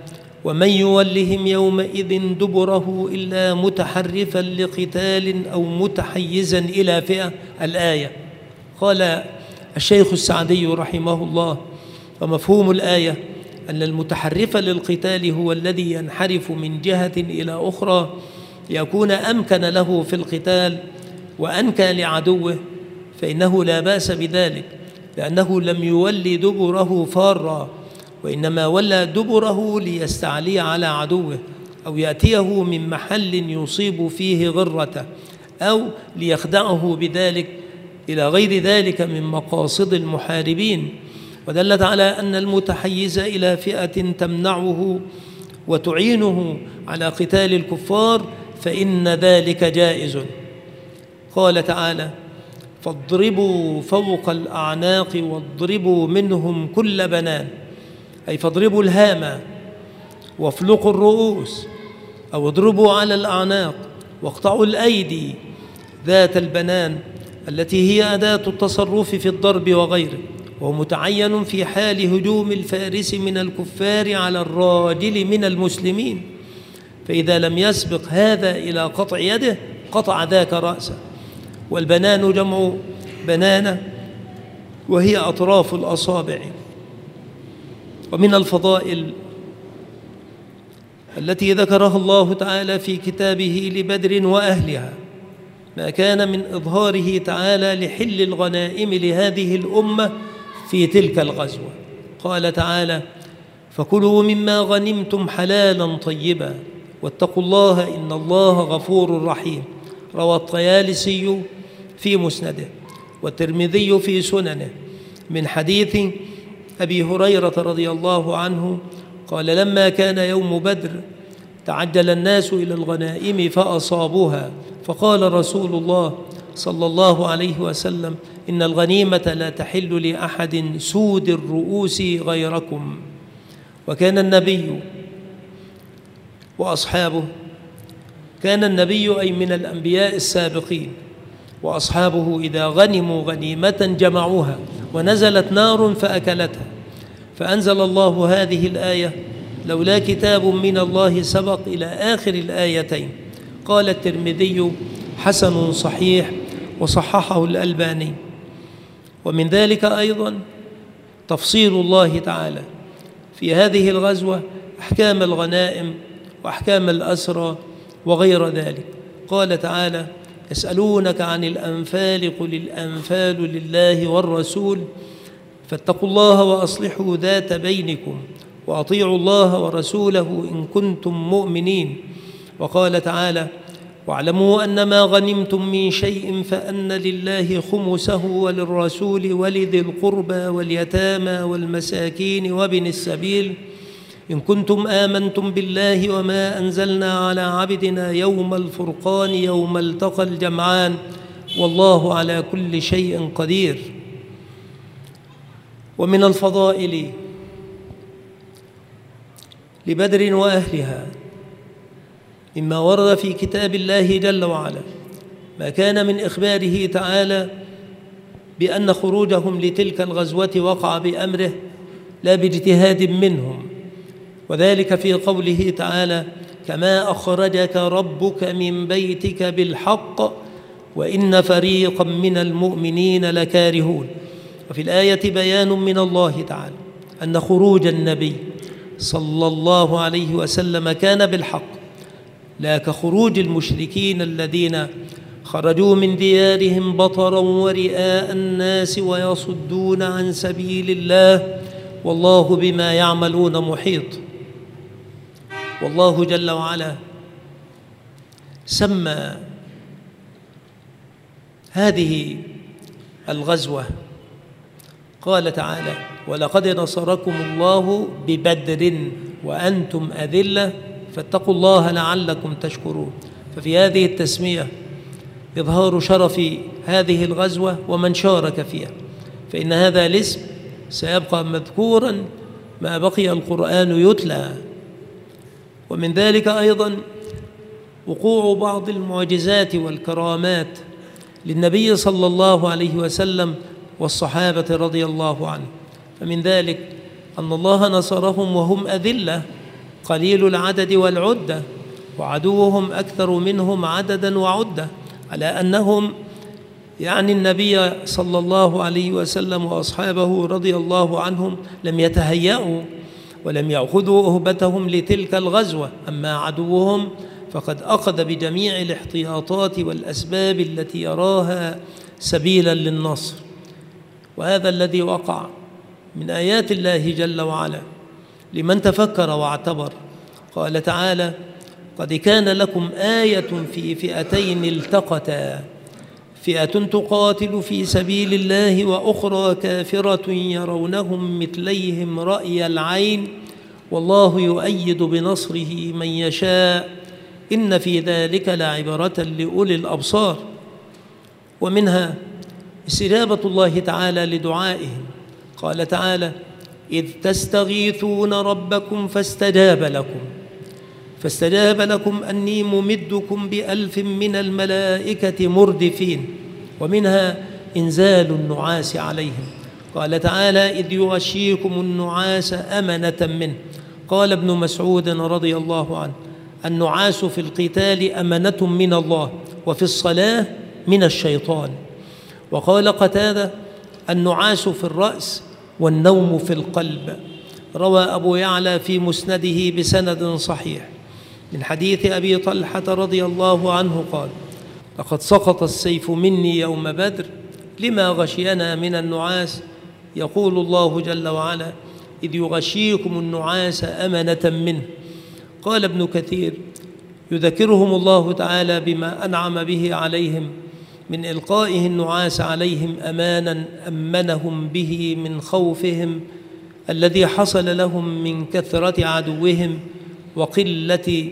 S2: ومن يولهم يومئذ دبره إلا متحرفا لقتال أو متحيزا إلى فئة. الآية. قال الشيخ السعدي رحمه الله: ومفهوم الآية أن المتحرف للقتال هو الذي ينحرف من جهة إلى أخرى ليكون أمكن له في القتال وأنكى لعدوه، فإنه لا بأس بذلك، لأنه لم يولي دبره فارا، وإنما ولى دبره ليستعلي على عدوه أو يأتيه من محل يصيب فيه غرته أو ليخدعه بذلك إلى غير ذلك من مقاصد المحاربين. ودلت على أن المتحيز إلى فئة تمنعه وتعينه على قتال الكفار فإن ذلك جائز. قال تعالى: فاضربوا فوق الأعناق واضربوا منهم كل بنان، أي فاضربوا الهامة وافلقوا الرؤوس، أو اضربوا على الأعناق واقطعوا الأيدي ذات البنان التي هي أداة التصرف في الضرب وغيره، وهو متعين في حال هجوم الفارس من الكفار على الراجل من المسلمين، فإذا لم يسبق هذا إلى قطع يده قطع ذاك رأسه. والبنان جمع بنانة وهي أطراف الأصابع. ومن الفضائل التي ذكرها الله تعالى في كتابه لبدر وأهلها ما كان من إظهاره تعالى لحل الغنائم لهذه الأمة في تلك الغزوة. قال تعالى: فكلوا مما غنمتم حلالا طيبا واتقوا الله إن الله غفور رحيم. روى الطيالسي في مسنده والترمذي في سننه من حديث أبي هريرة رضي الله عنه قال: لما كان يوم بدر تعجل الناس إلى الغنائم فأصابوها، فقال رسول الله صلى الله عليه وسلم: إن الغنيمة لا تحل لأحد سود الرؤوس غيركم. وكان النبي وأصحابه كان النبي أي من الأنبياء السابقين وأصحابه إذا غنموا غنيمة جمعوها ونزلت نار فأكلتها، فأنزل الله هذه الآية: لولا كتاب من الله سبق إلى آخر الآيتين. قال الترمذي: حسن صحيح، وصححه الألباني. ومن ذلك أيضا تفصيل الله تعالى في هذه الغزوة أحكام الغنائم وأحكام الأسرى وغير ذلك. قال تعالى: يسألونك عن الأنفال قل الأنفال لله والرسول فاتقوا الله وأصلحوا ذات بينكم وأطيعوا الله ورسوله إن كنتم مؤمنين. وقال تعالى: واعلموا أن ما غنمتم من شيء فأن لله خمسه وللرسول ولذي القربى واليتامى والمساكين وابن السبيل إن كنتم آمنتم بالله وما أنزلنا على عبدنا يوم الفرقان يوم التقى الجمعان والله على كل شيء قدير. ومن الفضائل لبدر وأهلها مما ورد في كتاب الله جل وعلا ما كان من إخباره تعالى بأن خروجهم لتلك الغزوة وقع بأمره لا باجتهاد منهم، وذلك في قوله تعالى: كما أخرجك ربك من بيتك بالحق وإن فريقا من المؤمنين لكارهون. وفي الآية بيان من الله تعالى أن خروج النبي صلى الله عليه وسلم كان بالحق، لا كخروج المشركين الذين خرجوا من ديارهم بطرا ورئاء الناس ويصدون عن سبيل الله والله بما يعملون محيط. والله جل وعلا سمى هذه الغزوة، قال تعالى: ولقد نصركم الله ببدر وأنتم أذلة فاتقوا الله لعلكم تشكرون. ففي هذه التسمية إظهار شرف هذه الغزوة ومن شارك فيها، فإن هذا الاسم سيبقى مذكورا ما بقي القرآن يتلى. ومن ذلك أيضا وقوع بعض المعجزات والكرامات للنبي صلى الله عليه وسلم والصحابة رضي الله عنه. فمن ذلك أن الله نصرهم وهم أذلة قليل العدد والعدة، وعدوهم أكثر منهم عددا وعدة، على أنهم يعني النبي صلى الله عليه وسلم وأصحابه رضي الله عنهم لم يتهيأوا ولم يأخذوا أهبتهم لتلك الغزوة. أما عدوهم فقد أخذ بجميع الاحتياطات والأسباب التي يراها سبيلا للنصر، وهذا الذي وقع من آيات الله جل وعلا لمن تفكر واعتبر. قال تعالى: قد كان لكم آية في فئتين التقتا، فئة تقاتل في سبيل الله وأخرى كافرة يرونهم مثليهم رأي العين والله يؤيد بنصره من يشاء إن في ذلك لعبرة لأولي الأبصار. ومنها استجابة الله تعالى لدعائهم. قال تعالى: إذ تستغيثون ربكم فاستجاب لكم فاستجاب لكم أني ممدكم بألف من الملائكة مردفين. ومنها إنزال النعاس عليهم. قال تعالى: إذ يغشيكم النعاس أمنة منه. قال ابن مسعود رضي الله عنه: النعاس في القتال أمنة من الله، وفي الصلاة من الشيطان. وقال قتادة: النعاس في الرأس والنوم في القلب. روى أبو يعلى في مسنده بسند صحيح من حديث أبي طلحة رضي الله عنه قال: لقد سقط السيف مني يوم بدر لما غشينا من النعاس. يقول الله جل وعلا: إذ يغشيكم النعاس أمنة منه. قال ابن كثير: يذكرهم الله تعالى بما أنعم به عليهم من إلقائه النعاس عليهم أمانا أمنهم به من خوفهم الذي حصل لهم من كثرة عدوهم وقلة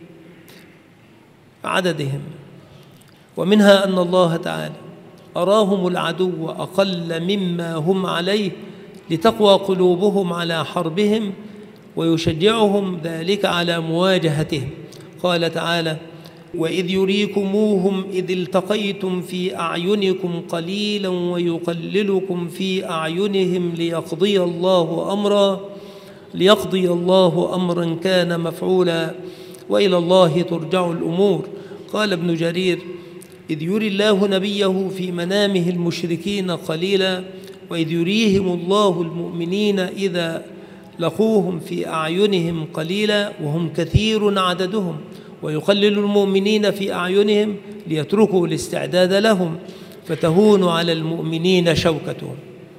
S2: عددهم. ومنها أن الله تعالى أراهم العدو أقل مما هم عليه لتقوى قلوبهم على حربهم ويشجعهم ذلك على مواجهتهم. قال تعالى: وإذ يريكموهم إذ التقيتم في أعينكم قليلا ويقللكم في أعينهم ليقضي الله أمرا ليقضي الله أمرا كان مفعولا وإلى الله ترجع الأمور. قال ابن جرير: إذ يري الله نبيه في منامه المشركين قليلا وإذ يريهم الله المؤمنين إذا لقوهم في أعينهم قليلا وهم كثير عددهم ويقلل المؤمنين في أعينهم ليتركوا الاستعداد لهم فتهون على المؤمنين شوكتهم.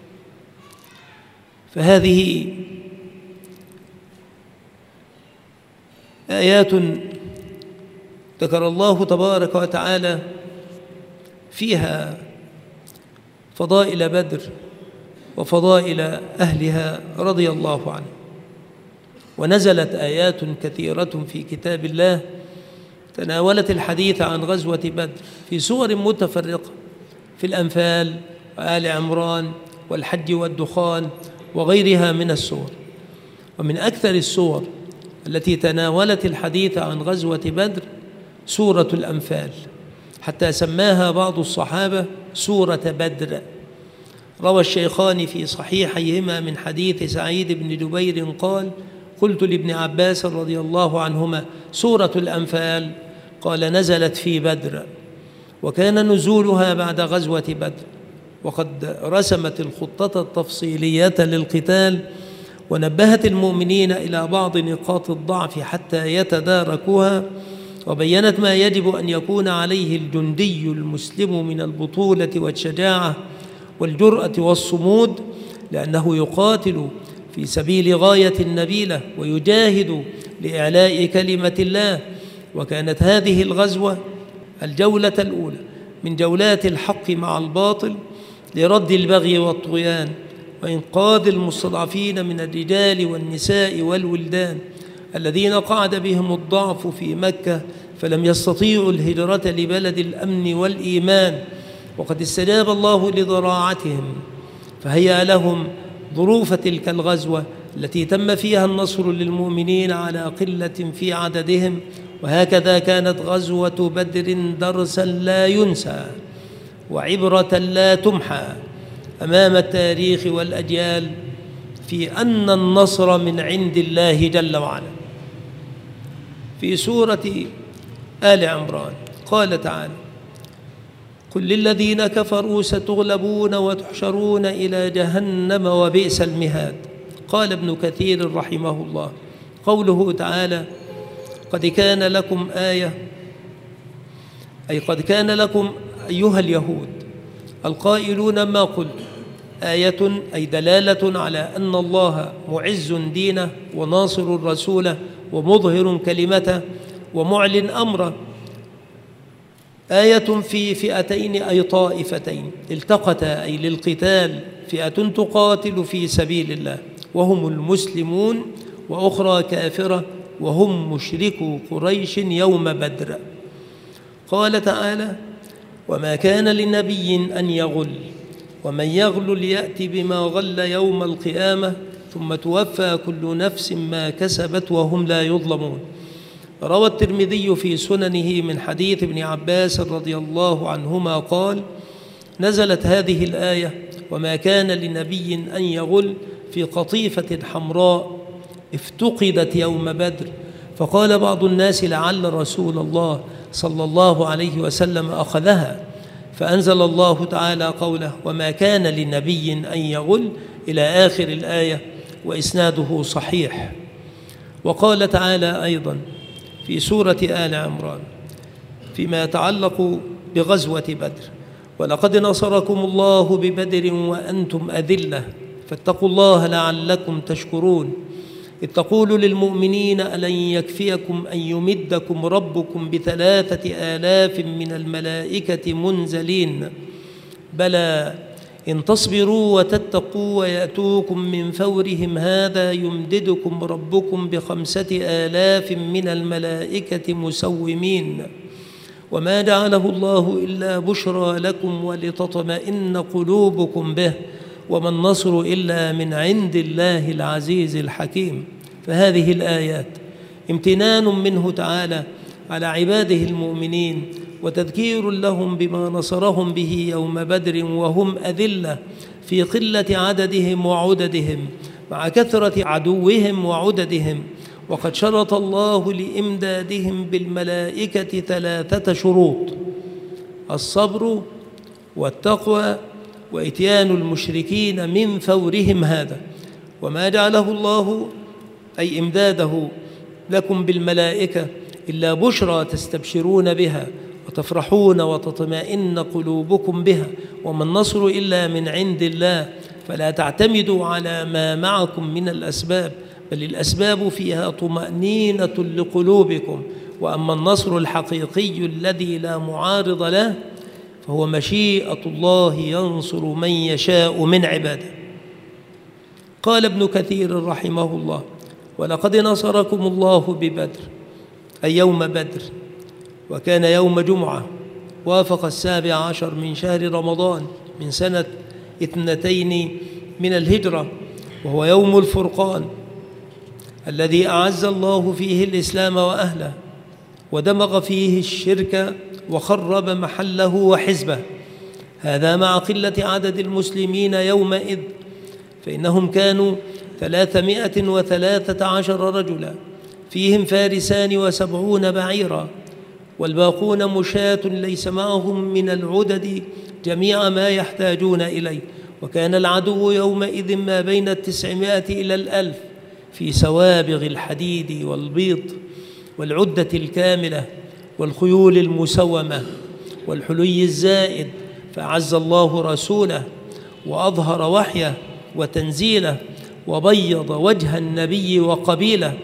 S2: فهذه آيات ذكر الله تبارك وتعالى فيها فضائل بدر وفضائل أهلها رضي الله عنهم. ونزلت آيات كثيرة في كتاب الله تناولت الحديث عن غزوة بدر في سور متفرقة في الأنفال وآل عمران والحج والدخان وغيرها من السور. ومن أكثر السور التي تناولت الحديث عن غزوة بدر سورة الأنفال، حتى سماها بعض الصحابة سورة بدر. روى الشيخان في صحيحيهما من حديث سعيد بن جبير قال: قلت لابن عباس رضي الله عنهما: سورة الأنفال؟ قال: نزلت في بدر. وكان نزولها بعد غزوة بدر، وقد رسمت الخطة التفصيلية للقتال ونبهت المؤمنين إلى بعض نقاط الضعف حتى يتداركوها، وبينت ما يجب أن يكون عليه الجندي المسلم من البطولة والشجاعة والجرأة والصمود، لأنه يقاتل في سبيل غاية نبيلة ويجاهد لإعلاء كلمة الله. وكانت هذه الغزوة الجولة الأولى من جولات الحق مع الباطل لرد البغي والطغيان وإنقاذ المستضعفين من الرجال والنساء والولدان الذين قعد بهم الضعف في مكة فلم يستطيعوا الهجرة لبلد الأمن والإيمان، وقد استجاب الله لضراعتهم فهيأ لهم ظروف تلك الغزوة التي تم فيها النصر للمؤمنين على قلة في عددهم. وهكذا كانت غزوة بدر درسا لا ينسى وعبرة لا تمحى أمام التاريخ والأجيال في أن النصر من عند الله جل وعلا. في سورة آل عمران قال تعالى: قل للذين كفروا ستغلبون وتحشرون إلى جهنم وبئس المهاد. قال ابن كثير رحمه الله: قوله تعالى: قد كان لكم آية، أي قد كان لكم أيها اليهود القائلون ما قلت، آية أي دلالة على أن الله معز دينه وناصر رسوله ومظهر كلمته ومعلن أمره. آية في فئتين أي طائفتين التقتا أي للقتال، فئة تقاتل في سبيل الله وهم المسلمون، وأخرى كافرة وهم مشركو قريش يوم بدر. قال تعالى: وما كان لنبي أن يغل ومن يغل يأتي بما غل يوم القيامة ثم توفى كل نفس ما كسبت وهم لا يظلمون. روى الترمذي في سننه من حديث ابن عباس رضي الله عنهما قال: نزلت هذه الآية: وما كان لنبي أن يغل في قطيفة حمراء افتقدت يوم بدر، فقال بعض الناس لعل رسول الله صلى الله عليه وسلم أخذها، فأنزل الله تعالى قوله: وما كان لنبي أن يغل إلى آخر الآية، وإسناده صحيح. وقال تعالى أيضا في سورة آل عمران فيما يتعلق بغزوة بدر: ولقد نصركم الله ببدر وأنتم أذلة فاتقوا الله لعلكم تشكرون، إذ تقول للمؤمنين ألن يكفيكم أن يمدكم ربكم بثلاثة آلاف من الملائكة منزلين، بلى إن تصبروا وتتقوا ويأتوكم من فورهم هذا يمددكم ربكم بخمسة آلاف من الملائكة مسومين، وما جعله الله إلا بشرى لكم ولتطمئن قلوبكم به، وما النصر إلا من عند الله العزيز الحكيم. فهذه الآيات امتنان منه تعالى على عباده المؤمنين، وتذكير لهم بما نصرهم به يوم بدر وهم أذلة في قلة عددهم وعددهم مع كثرة عدوهم وعددهم. وقد شرط الله لإمدادهم بالملائكة ثلاثة شروط: الصبر والتقوى وإتيان المشركين من فورهم هذا. وما جعله الله أي إمداده لكم بالملائكة إلا بشرى تستبشرون بها وتفرحون وتطمئن قلوبكم بها، وما النصر إلا من عند الله، فلا تعتمدوا على ما معكم من الأسباب، بل الأسباب فيها طمأنينة لقلوبكم، وأما النصر الحقيقي الذي لا معارض له فهو مشيئة الله ينصر من يشاء من عباده. قال ابن كثير رحمه الله: ولقد نصركم الله ببدر أي يوم بدر، وكان يوم جمعة وافق السابع عشر من شهر رمضان من سنة اثنتين من الهجرة، وهو يوم الفرقان الذي أعز الله فيه الإسلام وأهله ودمغ فيه الشرك وخرب محله وحزبه، هذا مع قلة عدد المسلمين يومئذ، فإنهم كانوا ثلاثمائة وثلاثة عشر رجلا، فيهم فارسان وسبعون بعيرا، والباقون مشاة ليس معهم من العدد جميع ما يحتاجون إليه. وكان العدو يومئذ ما بين التسعمائة إلى الألف في سوابغ الحديد والبيض والعدة الكاملة والخيول المسومة والحلي الزائد، فأعز الله رسوله وأظهر وحيه وتنزيله وبيض وجه النبي وقبيله،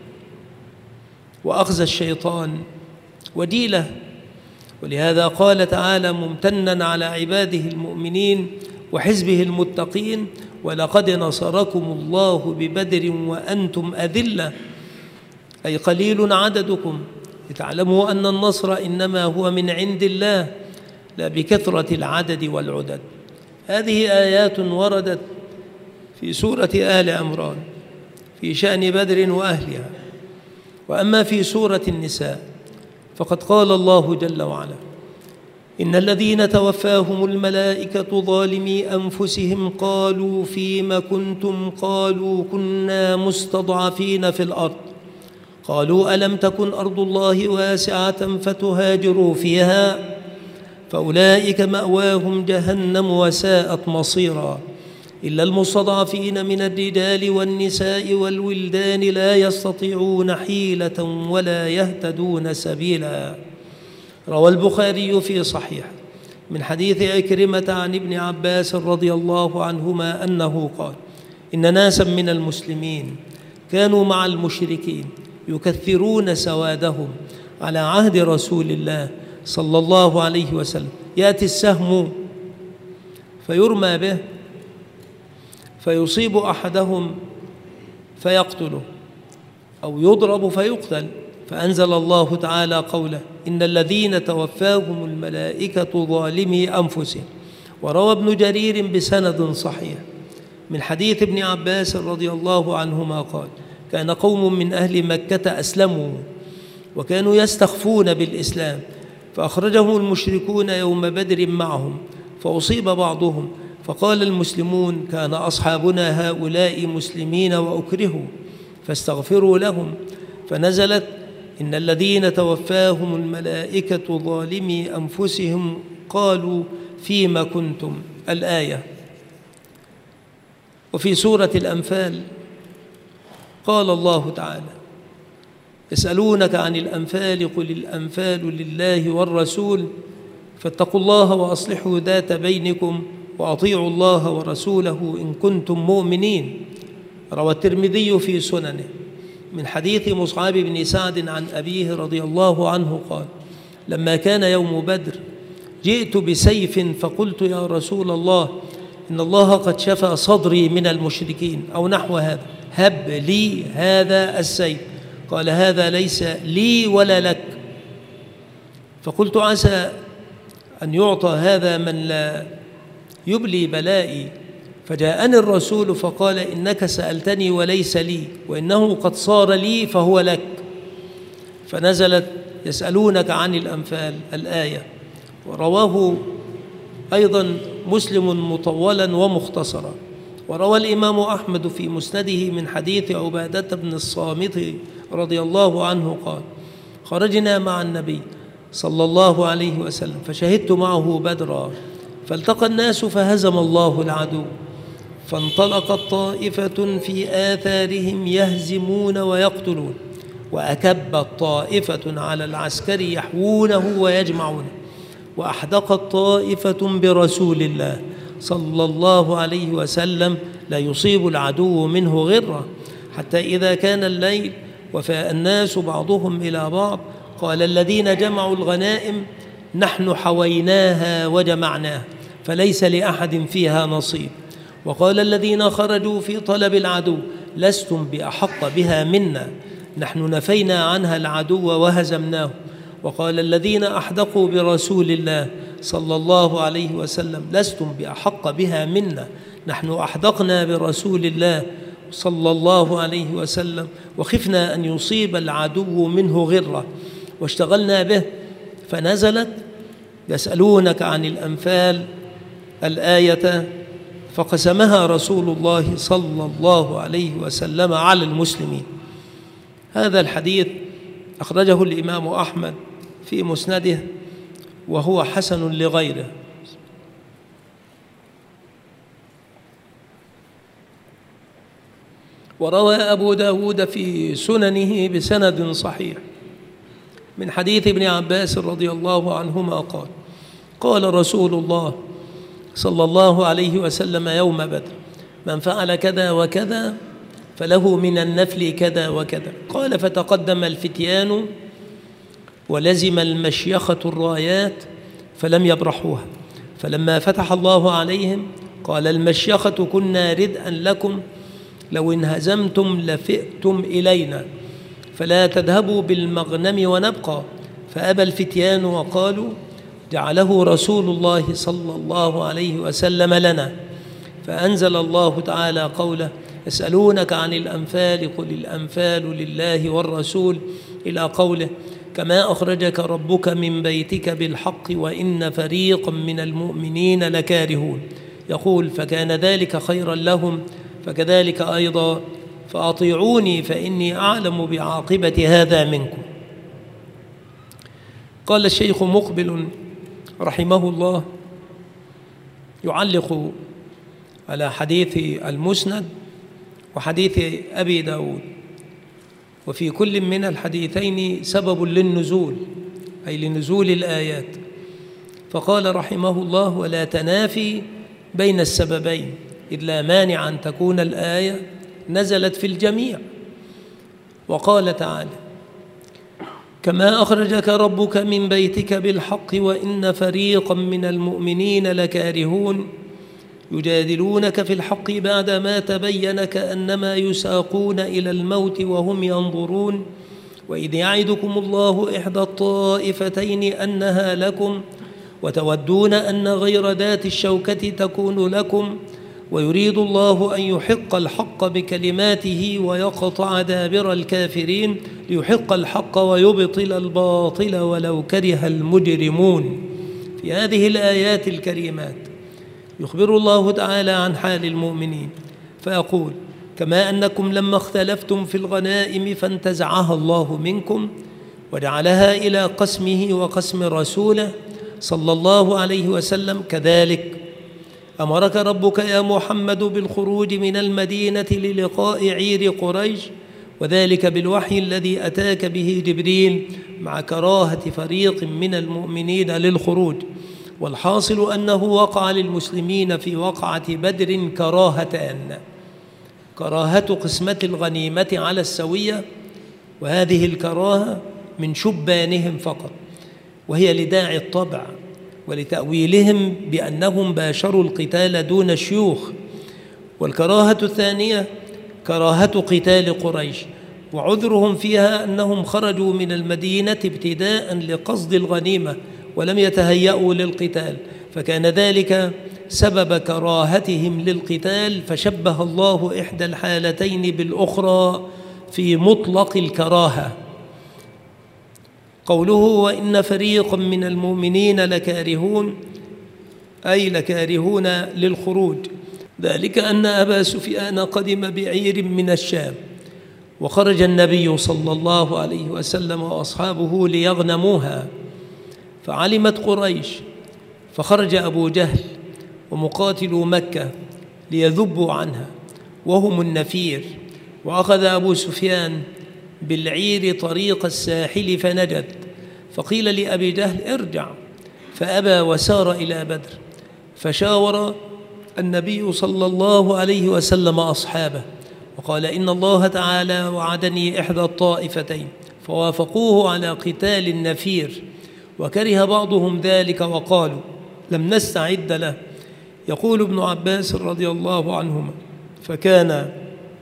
S2: وأخزى الشيطان وديله. ولهذا قال تعالى ممتنا على عباده المؤمنين وحزبه المتقين: ولقد نصركم الله ببدر وأنتم أذلة، أي قليل عددكم، لتعلموا أن النصر إنما هو من عند الله لا بكثرة العدد والعدد. هذه آيات وردت في سورة آل عمران في شأن بدر وأهلها. وأما في سورة النساء فقد قال الله جل وعلا: إن الذين توفاهم الملائكة ظالمي أنفسهم قالوا فيم كنتم قالوا كنا مستضعفين في الأرض قالوا ألم تكن أرض الله واسعة فتهاجروا فيها فأولئك مأواهم جهنم وساءت مصيرا إلا المستضعفين من الرجال والنساء والولدان لا يستطيعون حيلة ولا يهتدون سبيلا. روى البخاري في صحيحه من حديث عكرمة عن ابن عباس رضي الله عنهما أنه قال: إن ناسا من المسلمين كانوا مع المشركين يكثرون سوادهم على عهد رسول الله صلى الله عليه وسلم. يأتي السهم فيرمى به فيصيب أحدهم فيقتله أو يضرب فيقتل، فأنزل الله تعالى قوله: إن الذين توفاهم الملائكة ظالمي أنفسهم. وروى ابن جرير بسند صحيح من حديث ابن عباس رضي الله عنهما قال: كان قوم من أهل مكة أسلموا وكانوا يستخفون بالإسلام، فأخرجهم المشركون يوم بدر معهم فأصيب بعضهم، فقال المسلمون: كان أصحابنا هؤلاء مسلمين وأكرهوا فاستغفروا لهم، فنزلت: إن الذين توفاهم الملائكة ظالمي أنفسهم قالوا فيما كنتم، الآية. وفي سورة الأنفال قال الله تعالى: يسألونك عن الأنفال قل الأنفال لله والرسول فاتقوا الله وأصلحوا ذات بينكم وأطيعوا الله ورسوله إن كنتم مؤمنين. روى الترمذي في سننه من حديث مصعب بن سعد عن أبيه رضي الله عنه قال: لما كان يوم بدر جئت بسيف فقلت: يا رسول الله، إن الله قد شفى صدري من المشركين، أو نحو هذا، هب لي هذا السيف. قال: هذا ليس لي ولا لك. فقلت: عسى أن يعطى هذا من لا يبلي بلائي. فجاءني الرسول فقال: إنك سألتني وليس لي، وإنه قد صار لي فهو لك. فنزلت: يسألونك عن الأنفال، الآية. ورواه أيضا مسلم مطولا ومختصرا. وروى الإمام أحمد في مسنده من حديث عبادة بن الصامت رضي الله عنه قال: خرجنا مع النبي صلى الله عليه وسلم فشهدت معه بدرا، فالتقى الناس فهزم الله العدو، فانطلقت طائفة في آثارهم يهزمون ويقتلون، وأكبت طائفة على العسكر يحوونه ويجمعونه، وأحدقت طائفة برسول الله صلى الله عليه وسلم لا يصيب العدو منه غرة، حتى إذا كان الليل وفاء الناس بعضهم إلى بعض قال الذين جمعوا الغنائم: نحن حويناها وجمعناها فليس لأحد فيها نصيب. وقال الذين خرجوا في طلب العدو: لستم بأحق بها منا، نحن نفينا عنها العدو وهزمناه. وقال الذين أحدقوا برسول الله صلى الله عليه وسلم: لستم بأحق بها منا، نحن أحدقنا برسول الله صلى الله عليه وسلم وخفنا أن يصيب العدو منه غرة واشتغلنا به. فنزلت: يسألونك عن الأنفال، الآية. فقسمها رسول الله صلى الله عليه وسلم على المسلمين. هذا الحديث أخرجه الإمام أحمد في مسنده وهو حسن لغيره. وروى أبو داود في سننه بسند صحيح من حديث ابن عباس رضي الله عنهما قال: قال رسول الله صلى الله عليه وسلم يوم بدر: من فعل كذا وكذا فله من النفل كذا وكذا. قال: فتقدم الفتيان ولزم المشيخة الرايات فلم يبرحوها، فلما فتح الله عليهم قال المشيخة: كنا ردءا لكم، لو انهزمتم لفئتم إلينا، فلا تذهبوا بالمغنم ونبقى. فأبى الفتيان وقالوا: جعله رسول الله صلى الله عليه وسلم لنا. فأنزل الله تعالى قوله: يسألونك عن الأنفال قل الأنفال لله والرسول، إلى قوله: كما أخرجك ربك من بيتك بالحق وإن فريقا من المؤمنين لكارهون. يقول: فكان ذلك خيرا لهم، فكذلك أيضا فأطيعوني فإني أعلم بعاقبة هذا منكم. قال الشيخ مقبل رحمه الله يعلق على حديث المسند وحديث أبي داود: وفي كل من الحديثين سبب للنزول، أي لنزول الآيات. فقال رحمه الله: ولا تنافي بين السببين، إذ لا مانع أن تكون الآية نزلت في الجميع. وقال تعالى: كما أخرجك ربك من بيتك بالحق وإن فريقا من المؤمنين لكارهون يجادلونك في الحق بعدما تبين كأنما يساقون إلى الموت وهم ينظرون وإذ يعدكم الله إحدى الطائفتين أنها لكم وتودون أن غير ذات الشوكة تكون لكم ويريد الله أن يحق الحق بكلماته ويقطع دابر الكافرين ليحق الحق ويبطل الباطل ولو كره المجرمون. في هذه الآيات الكريمات يخبر الله تعالى عن حال المؤمنين فيقول: كما أنكم لما اختلفتم في الغنائم فانتزعها الله منكم وجعلها إلى قسمه وقسم رسوله صلى الله عليه وسلم، كذلك أمرك ربك يا محمد بالخروج من المدينة للقاء عير قريش، وذلك بالوحي الذي أتاك به جبريل مع كراهة فريق من المؤمنين للخروج. والحاصل أنه وقع للمسلمين في وقعة بدر كراهتان: كراهة قسمة الغنيمة على السوية، وهذه الكراهة من شبانهم فقط، وهي لداعي الطبع ولتأويلهم بأنهم باشروا القتال دون الشيوخ. والكراهة الثانية كراهة قتال قريش، وعذرهم فيها أنهم خرجوا من المدينة ابتداء لقصد الغنيمة ولم يتهيأوا للقتال، فكان ذلك سبب كراهتهم للقتال، فشبه الله إحدى الحالتين بالأخرى في مطلق الكراهة. قوله: وإن فريقا من المؤمنين لكارهون، أي لكارهون للخروج، ذلك أن أبا سفيان قدم بعير من الشام وخرج النبي صلى الله عليه وسلم وأصحابه ليغنموها، فعلمت قريش فخرج أبو جهل ومقاتلو مكة ليذبوا عنها وهم النفير، وأخذ أبو سفيان بالعير طريق الساحل فنجد، فقيل لأبي جهل: ارجع، فأبى وسار إلى بدر، فشاور النبي صلى الله عليه وسلم أصحابه وقال: إن الله تعالى وعدني إحدى الطائفتين، فوافقوه على قتال النفير، وكره بعضهم ذلك وقالوا: لم نستعد له. يقول ابن عباس رضي الله عنهما: فكان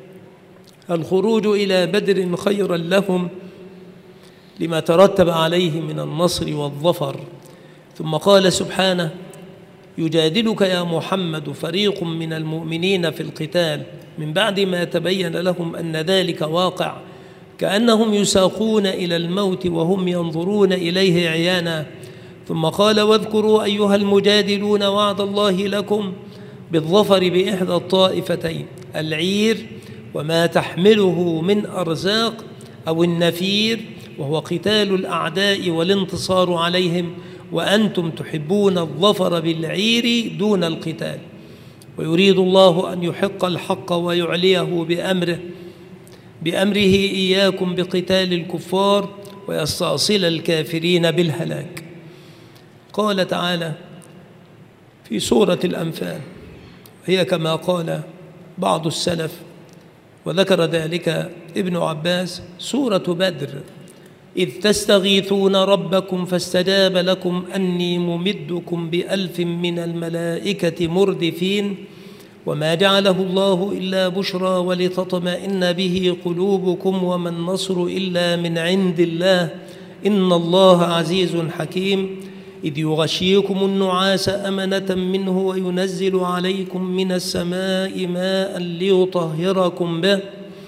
S2: الخروج إلى بدر خيرا لهم لما ترتب عليه من النصر والظفر. ثم قال سبحانه: يجادلك يا محمد فريق من المؤمنين في القتال من بعد ما تبين لهم أن ذلك واقع كأنهم يساقون إلى الموت وهم ينظرون إليه عيانا. ثم قال: واذكروا أيها المجادلون وعد الله لكم بالظفر بإحدى الطائفتين، العير وما تحمله من أرزاق، أو النفير وهو قتال الأعداء والانتصار عليهم، وأنتم تحبون الظفر بالعير دون القتال، ويريد الله أن يحق الحق ويعليه بأمره بأمره إياكم بقتال الكفار ويستأصل الكافرين بالهلاك. قال تعالى في سورة الأنفال، هي كما قال بعض السلف وذكر ذلك ابن عباس: سورة بدر، إذ تستغيثون ربكم فاستجاب لكم أني ممدكم بألف من الملائكة مردفين وما جعله الله إلا بشرى ولتطمئن به قلوبكم وما النصر إلا من عند الله إن الله عزيز حكيم، إذ يغشيكم النعاس أمنة منه وينزل عليكم من السماء ماء ليطهركم به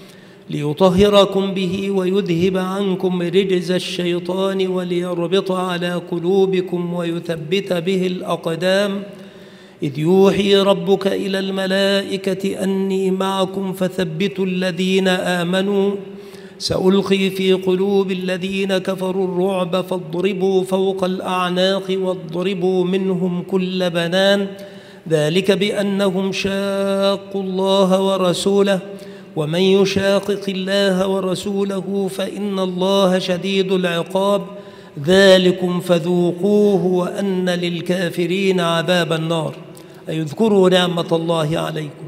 S2: ليطهركم به ويذهب عنكم رجز الشيطان وليربط على قلوبكم ويثبت به الأقدام، إذ يوحي ربك إلى الملائكة أني معكم فثبتوا الذين آمنوا سألقي في قلوب الذين كفروا الرعب فاضربوا فوق الأعناق واضربوا منهم كل بنان ذلك بأنهم شاقوا الله ورسوله ومن يشاقق الله ورسوله فإن الله شديد العقاب ذلكم فذوقوه وأن للكافرين عذاب النار. أي اذكروا نعمة الله عليكم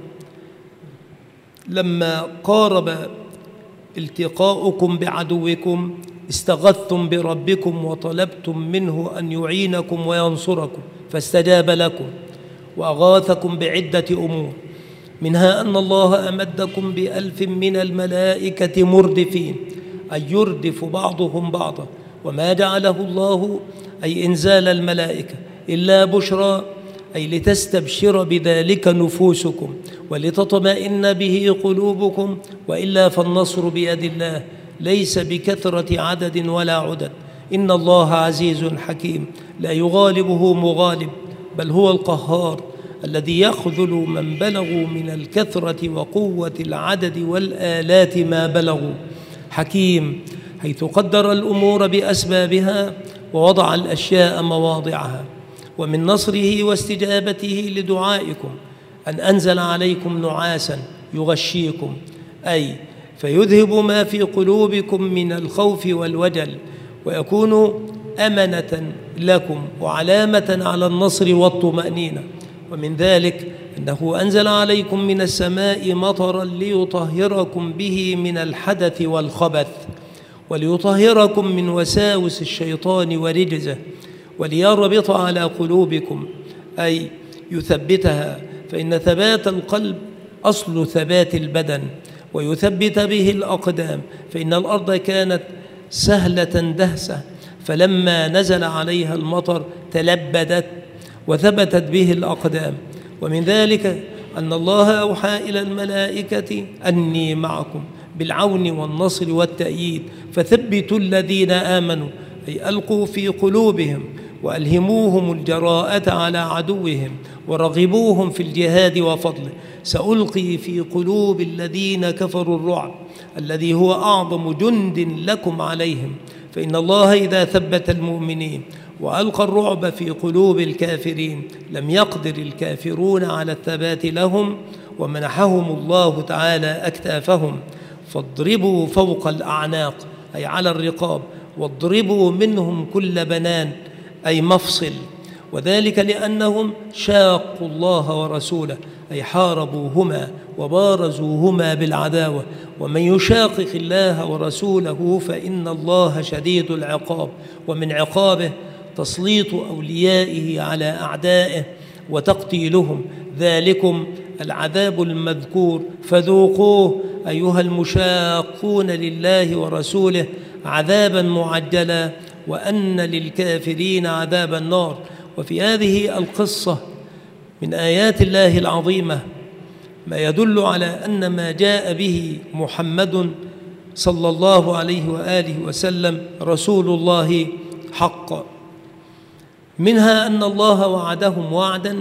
S2: لما قارب التقاؤكم بعدوكم استغثتم بربكم وطلبتم منه أن يعينكم وينصركم فاستجاب لكم وأغاثكم بعدة أمور، منها أن الله أمدكم بألف من الملائكة مردفين، أي يردف بعضهم بعضا، وما جعله الله أي إنزال الملائكة إلا بشرى، أي لتستبشر بذلك نفوسكم ولتطمئن به قلوبكم، وإلا فالنصر بيد الله ليس بكثرة عدد ولا عدد، إن الله عزيز حكيم لا يغالبه مغالب، بل هو القهار الذي يخذل من بلغوا من الكثرة وقوة العدد والآلات ما بلغوا، حكيم حيث قدر الأمور بأسبابها ووضع الأشياء مواضعها. ومن نصره واستجابته لدعائكم أن أنزل عليكم نعاسا يغشيكم، أي فيذهب ما في قلوبكم من الخوف والوجل ويكون أمنة لكم وعلامة على النصر والطمأنينة. ومن ذلك أنه أنزل عليكم من السماء مطرا ليطهركم به من الحدث والخبث وليطهركم من وساوس الشيطان ورجزه وليربط على قلوبكم، أي يثبتها، فإن ثبات القلب أصل ثبات البدن، ويثبت به الأقدام، فإن الأرض كانت سهلة دهسة فلما نزل عليها المطر تلبدت وثبتت به الأقدام. ومن ذلك أن الله أوحى إلى الملائكة أني معكم بالعون والنصر والتأييد، فثبتوا الذين آمنوا، أي ألقوا في قلوبهم وألهموهم الجراءة على عدوهم ورغبوهم في الجهاد وفضله. سألقي في قلوب الذين كفروا الرعب الذي هو أعظم جند لكم عليهم، فإن الله إذا ثبت المؤمنين وألقى الرعب في قلوب الكافرين لم يقدر الكافرون على الثبات لهم، ومنحهم الله تعالى أكتافهم. فاضربوا فوق الأعناق أي على الرقاب، واضربوا منهم كل بنان أي مفصل، وذلك لأنهم شاقوا الله ورسوله أي حاربوهما وبارزوهما بالعداوة، ومن يشاقق الله ورسوله فإن الله شديد العقاب، ومن عقابه تسليط أوليائه على أعدائه وتقتيلهم، ذلكم العذاب المذكور فذوقوه أيها المشاقون لله ورسوله عذابا معجلا، وأن للكافرين عذاب النار. وفي هذه القصة من آيات الله العظيمة ما يدل على أن ما جاء به محمد صلى الله عليه وآله وسلم رسول الله حق، منها أن الله وعدهم وعدا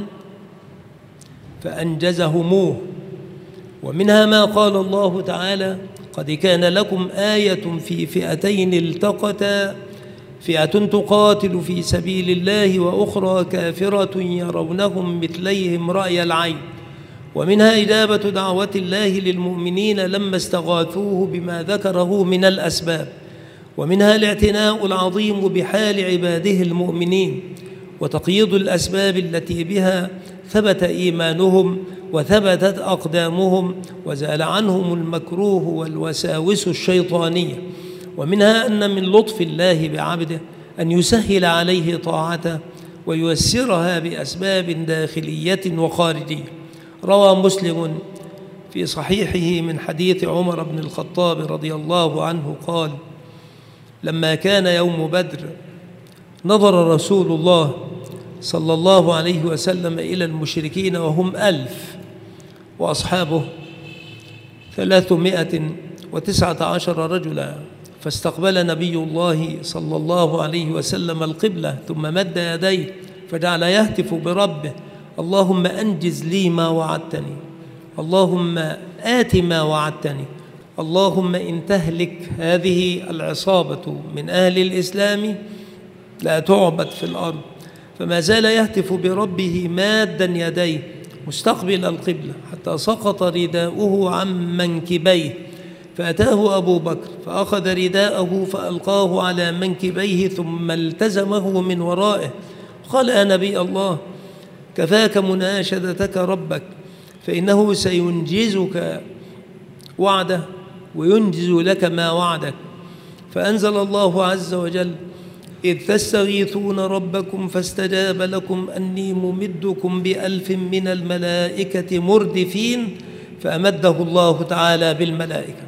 S2: فأنجزهموه، ومنها ما قال الله تعالى قد كان لكم آية في فئتين التقتا فئة تقاتل في سبيل الله وأخرى كافرة يرونهم مثليهم رأي العين، ومنها إجابة دعوة الله للمؤمنين لما استغاثوه بما ذكره من الأسباب، ومنها الاعتناء العظيم بحال عباده المؤمنين وتقييد الأسباب التي بها ثبت إيمانهم وثبتت أقدامهم وزال عنهم المكروه والوساوس الشيطانية، ومنها أن من لطف الله بعبده أن يسهل عليه طاعته وييسرها بأسباب داخلية وخارجية. روى مسلم في صحيحه من حديث عمر بن الخطاب رضي الله عنه قال: لما كان يوم بدر نظر رسول الله صلى الله عليه وسلم إلى المشركين وهم ألف وأصحابه ثلاثمائة وتسعة عشر رجلا، فاستقبل نبي الله صلى الله عليه وسلم القبلة ثم مد يديه فجعل يهتف بربه: اللهم أنجز لي ما وعدتني، اللهم آت ما وعدتني، اللهم إن تهلك هذه العصابة من أهل الإسلام لا تعبد في الأرض. فما زال يهتف بربه مادا يديه مستقبل القبلة حتى سقط رداؤه عن منكبيه، فأتاه أبو بكر فأخذ رداءه فألقاه على منكبيه ثم التزمه من ورائه، قال: يا نبي الله، كفاك مناشدتك ربك، فإنه سينجزك وعده وينجز لك ما وعدك. فأنزل الله عز وجل: إذ تستغيثون ربكم فاستجاب لكم أني ممدكم بألف من الملائكة مردفين، فأمده الله تعالى بالملائكة.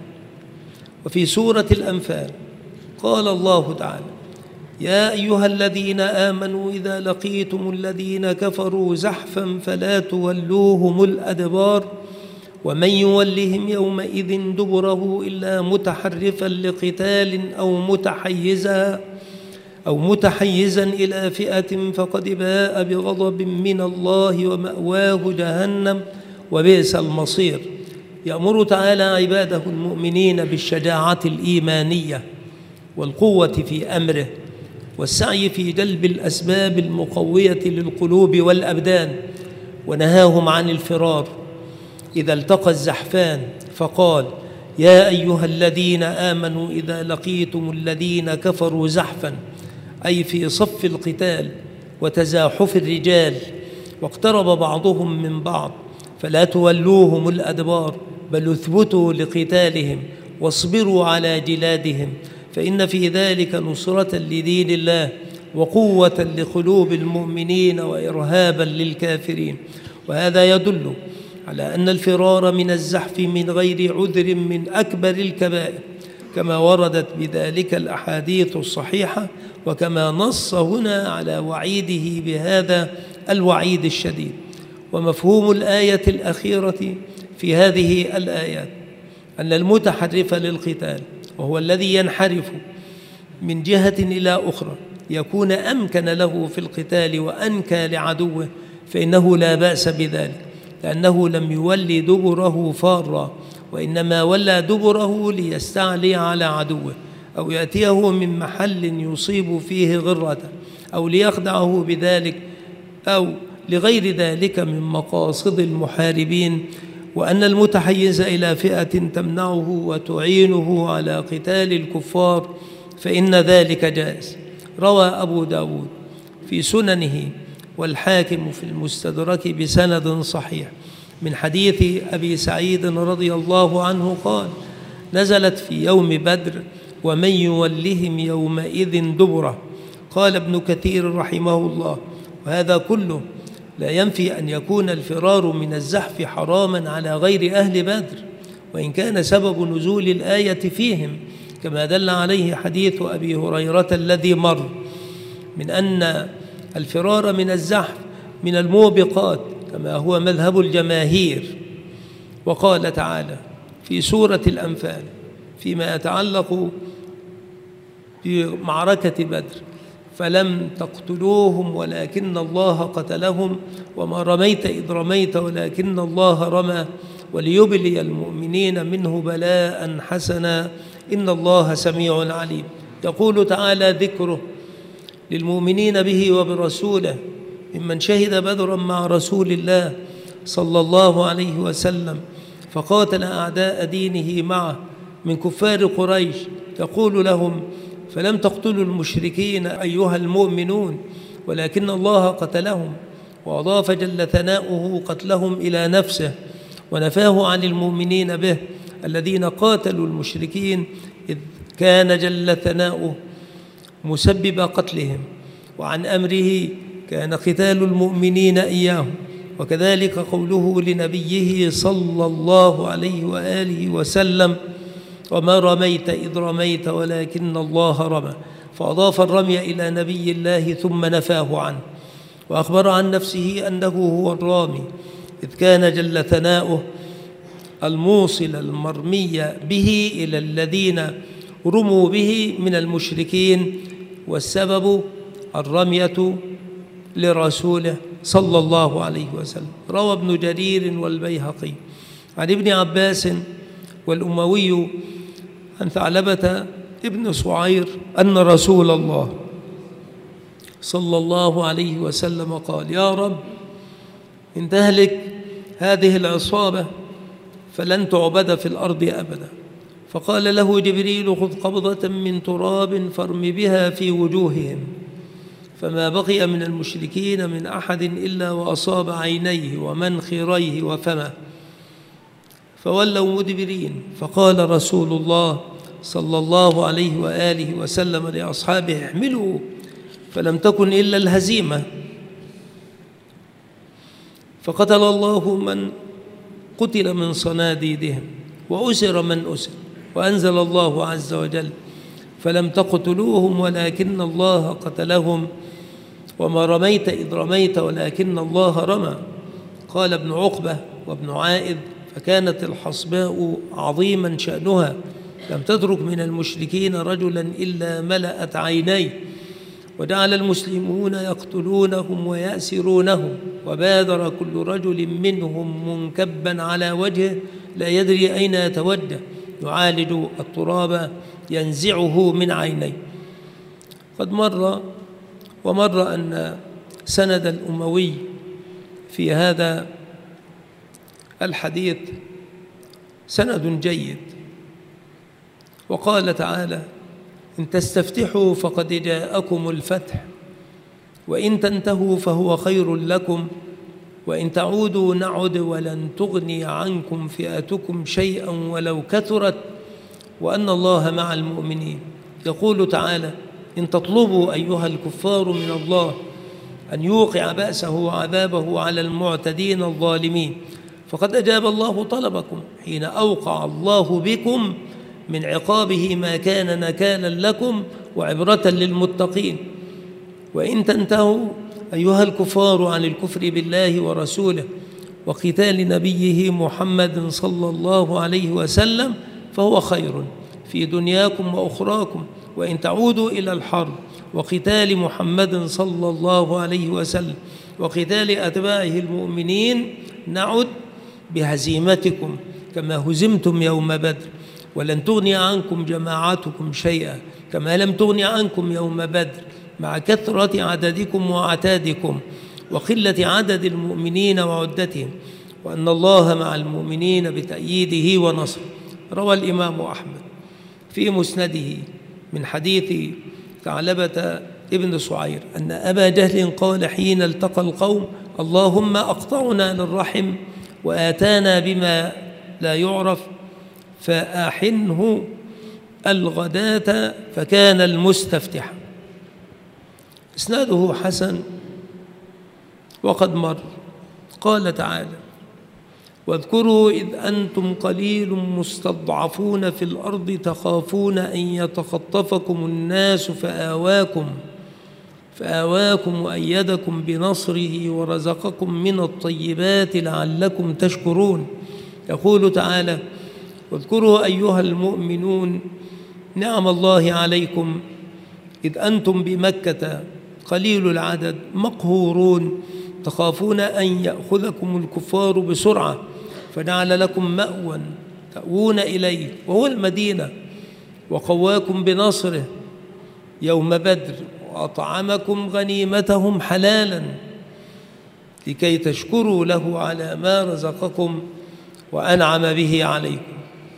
S2: وفي سورة الأنفال قال الله تعالى: يا أيها الذين آمنوا إذا لقيتم الذين كفروا زحفا فلا تولوهم الأدبار ومن يولهم يومئذ دبره إلا متحرفا لقتال أو متحيزا أو متحيزا إلى فئة فقد باء بغضب من الله ومأواه جهنم وبئس المصير. يأمر تعالى عباده المؤمنين بالشجاعة الإيمانية والقوة في أمره والسعي في جلب الأسباب المقوية للقلوب والأبدان، ونهاهم عن الفرار إذا التقى الزحفان، فقال: يا أيها الذين آمنوا إذا لقيتم الذين كفروا زحفا، أي في صف القتال وتزاحف الرجال، واقترب بعضهم من بعض، فلا تولوهم الأدبار بل اثبتوا لقتالهم واصبروا على جلادهم، فإن في ذلك نصرة لدين الله وقوة لقلوب المؤمنين وإرهابا للكافرين. وهذا يدل على أن الفرار من الزحف من غير عذر من أكبر الكبائر، كما وردت بذلك الأحاديث الصحيحة، وكما نص هنا على وعيده بهذا الوعيد الشديد. ومفهوم الآية الأخيرة في هذه الآيات أن المتحرف للقتال، وهو الذي ينحرف من جهة إلى أخرى، يكون أمكن له في القتال وأنكى لعدوه، فإنه لا بأس بذلك، لأنه لم يولي دبره فارا، وإنما ولى دبره ليستعلي على عدوه، أو يأتيه من محل يصيب فيه غرة، أو ليخدعه بذلك، أو لغير ذلك من مقاصد المحاربين. وأن المتحيز إلى فئة تمنعه وتعينه على قتال الكفار فإن ذلك جائز. روى أبو داود في سننه والحاكم في المستدرك بسند صحيح من حديث أبي سعيد رضي الله عنه قال: نزلت في يوم بدر: ومن يولهم يومئذ دبره. قال ابن كثير رحمه الله: وهذا كله لا ينفي أن يكون الفرار من الزحف حراما على غير أهل بدر، وإن كان سبب نزول الآية فيهم، كما دل عليه حديث أبي هريرة الذي مر، من أن الفرار من الزحف من الموبقات كما هو مذهب الجماهير. وقال تعالى في سورة الأنفال فيما يتعلق بمعركة بدر: فلم تقتلوهم ولكن الله قتلهم وما رميت إذ رميت ولكن الله رمى وليبلي المؤمنين منه بلاء حسنا إن الله سميع عليم. يقول تعالى ذكره للمؤمنين به وبرسوله ممن شهد بدرا مع رسول الله صلى الله عليه وسلم فقاتل أعداء دينه معه من كفار قريش، يقول لهم: فلم تقتلوا المشركين أيها المؤمنون ولكن الله قتلهم، وأضاف جل ثناؤه قتلهم إلى نفسه ونفاه عن المؤمنين به الذين قاتلوا المشركين، إذ كان جل ثناؤه مسبب قتلهم، وعن أمره كان قتال المؤمنين إياهم. وكذلك قوله لنبيه صلى الله عليه وآله وسلم: وما رميت إذ رميت ولكن الله رمى، فأضاف الرمي إلى نبي الله ثم نفاه عنه، وأخبر عن نفسه أنه هو الرامي، إذ كان جل ثناؤه الموصل المرمي به إلى الذين رموا به من المشركين، والسبب الرمية لرسوله صلى الله عليه وسلم. روى ابن جرير والبيهقي عن ابن عباس والأموي عن ثعلبة ابن سعير أن رسول الله صلى الله عليه وسلم قال: يا رب، إن تهلك هذه العصابة فلن تعبد في الأرض أبدا. فقال له جبريل: خذ قبضة من تراب فارم بها في وجوههم. فما بقي من المشركين من أحد إلا وأصاب عينيه ومنخريه وفمه، فولوا مدبرين. فقال رسول الله صلى الله عليه وآله وسلم لأصحابه: احملوا، فلم تكن إلا الهزيمة. فقتل الله من قتل من صناديدهم وأسر من أسر، وأنزل الله عز وجل: فلم تقتلوهم ولكن الله قتلهم وما رميت إذ رميت ولكن الله رمى. قال ابن عقبة وابن عائذ: فكانت الحصباء عظيما شأنها، لم تترك من المشركين رجلا إلا ملأت عينيه، وجعل المسلمون يقتلونهم ويأسرونهم، وبادر كل رجل منهم منكبا على وجهه لا يدري أين يتوجه يعالج التراب ينزعه من عينيه. قد مر ومر أن سند الأموي في هذا الحديث سند جيد. وقال تعالى: إن تستفتحوا فقد جاءكم الفتح، وإن تنتهوا فهو خير لكم، وإن تعودوا نعد ولن تغني عنكم فئتكم شيئا ولو كثرت، وأن الله مع المؤمنين. يقول تعالى: إن تطلبوا أيها الكفار من الله أن يوقع بأسه وعذابه على المعتدين الظالمين، فقد أجاب الله طلبكم حين أوقع الله بكم من عقابه ما كان نكالا لكم وعبرة للمتقين. وإن تنتهوا أيها الكفار عن الكفر بالله ورسوله وقتال نبيه محمد صلى الله عليه وسلم فهو خير في دنياكم وأخراكم، وإن تعودوا إلى الحرب وقتال محمد صلى الله عليه وسلم وقتال أتباعه المؤمنين نعد بهزيمتكم كما هزمتم يوم بدر، ولن تغني عنكم جماعتكم شيئا كما لم تغني عنكم يوم بدر، مع كثرة عددكم وعتادكم وقلة عدد المؤمنين وعدتهم، وأن الله مع المؤمنين بتأييده ونصره. روى الإمام أحمد في مسنده من حديث ثعلبة ابن سعير أن أبا جهل قال حين التقى القوم: اللهم أقطعنا للرحم وآتانا بما لا يعرف، فأحنه الغداة، فكان المستفتح. إسناده حسن وقد مر. قال تعالى: واذكروا إذ أنتم قليل مستضعفون في الأرض تخافون أن يتخطفكم الناس فآواكم فآواكم وأيدكم بنصره ورزقكم من الطيبات لعلكم تشكرون. يقول تعالى: واذكروا أيها المؤمنون نعم الله عليكم إذ أنتم بمكة قليل العدد مقهورون تخافون أن يأخذكم الكفار بسرعة، فجعل لكم مأوى تأوون إليه وهو المدينة، وقواكم بنصره يوم بدر، وأطعمكم غنيمتهم حلالا لكي تشكروا له على ما رزقكم وأنعم به عليكم.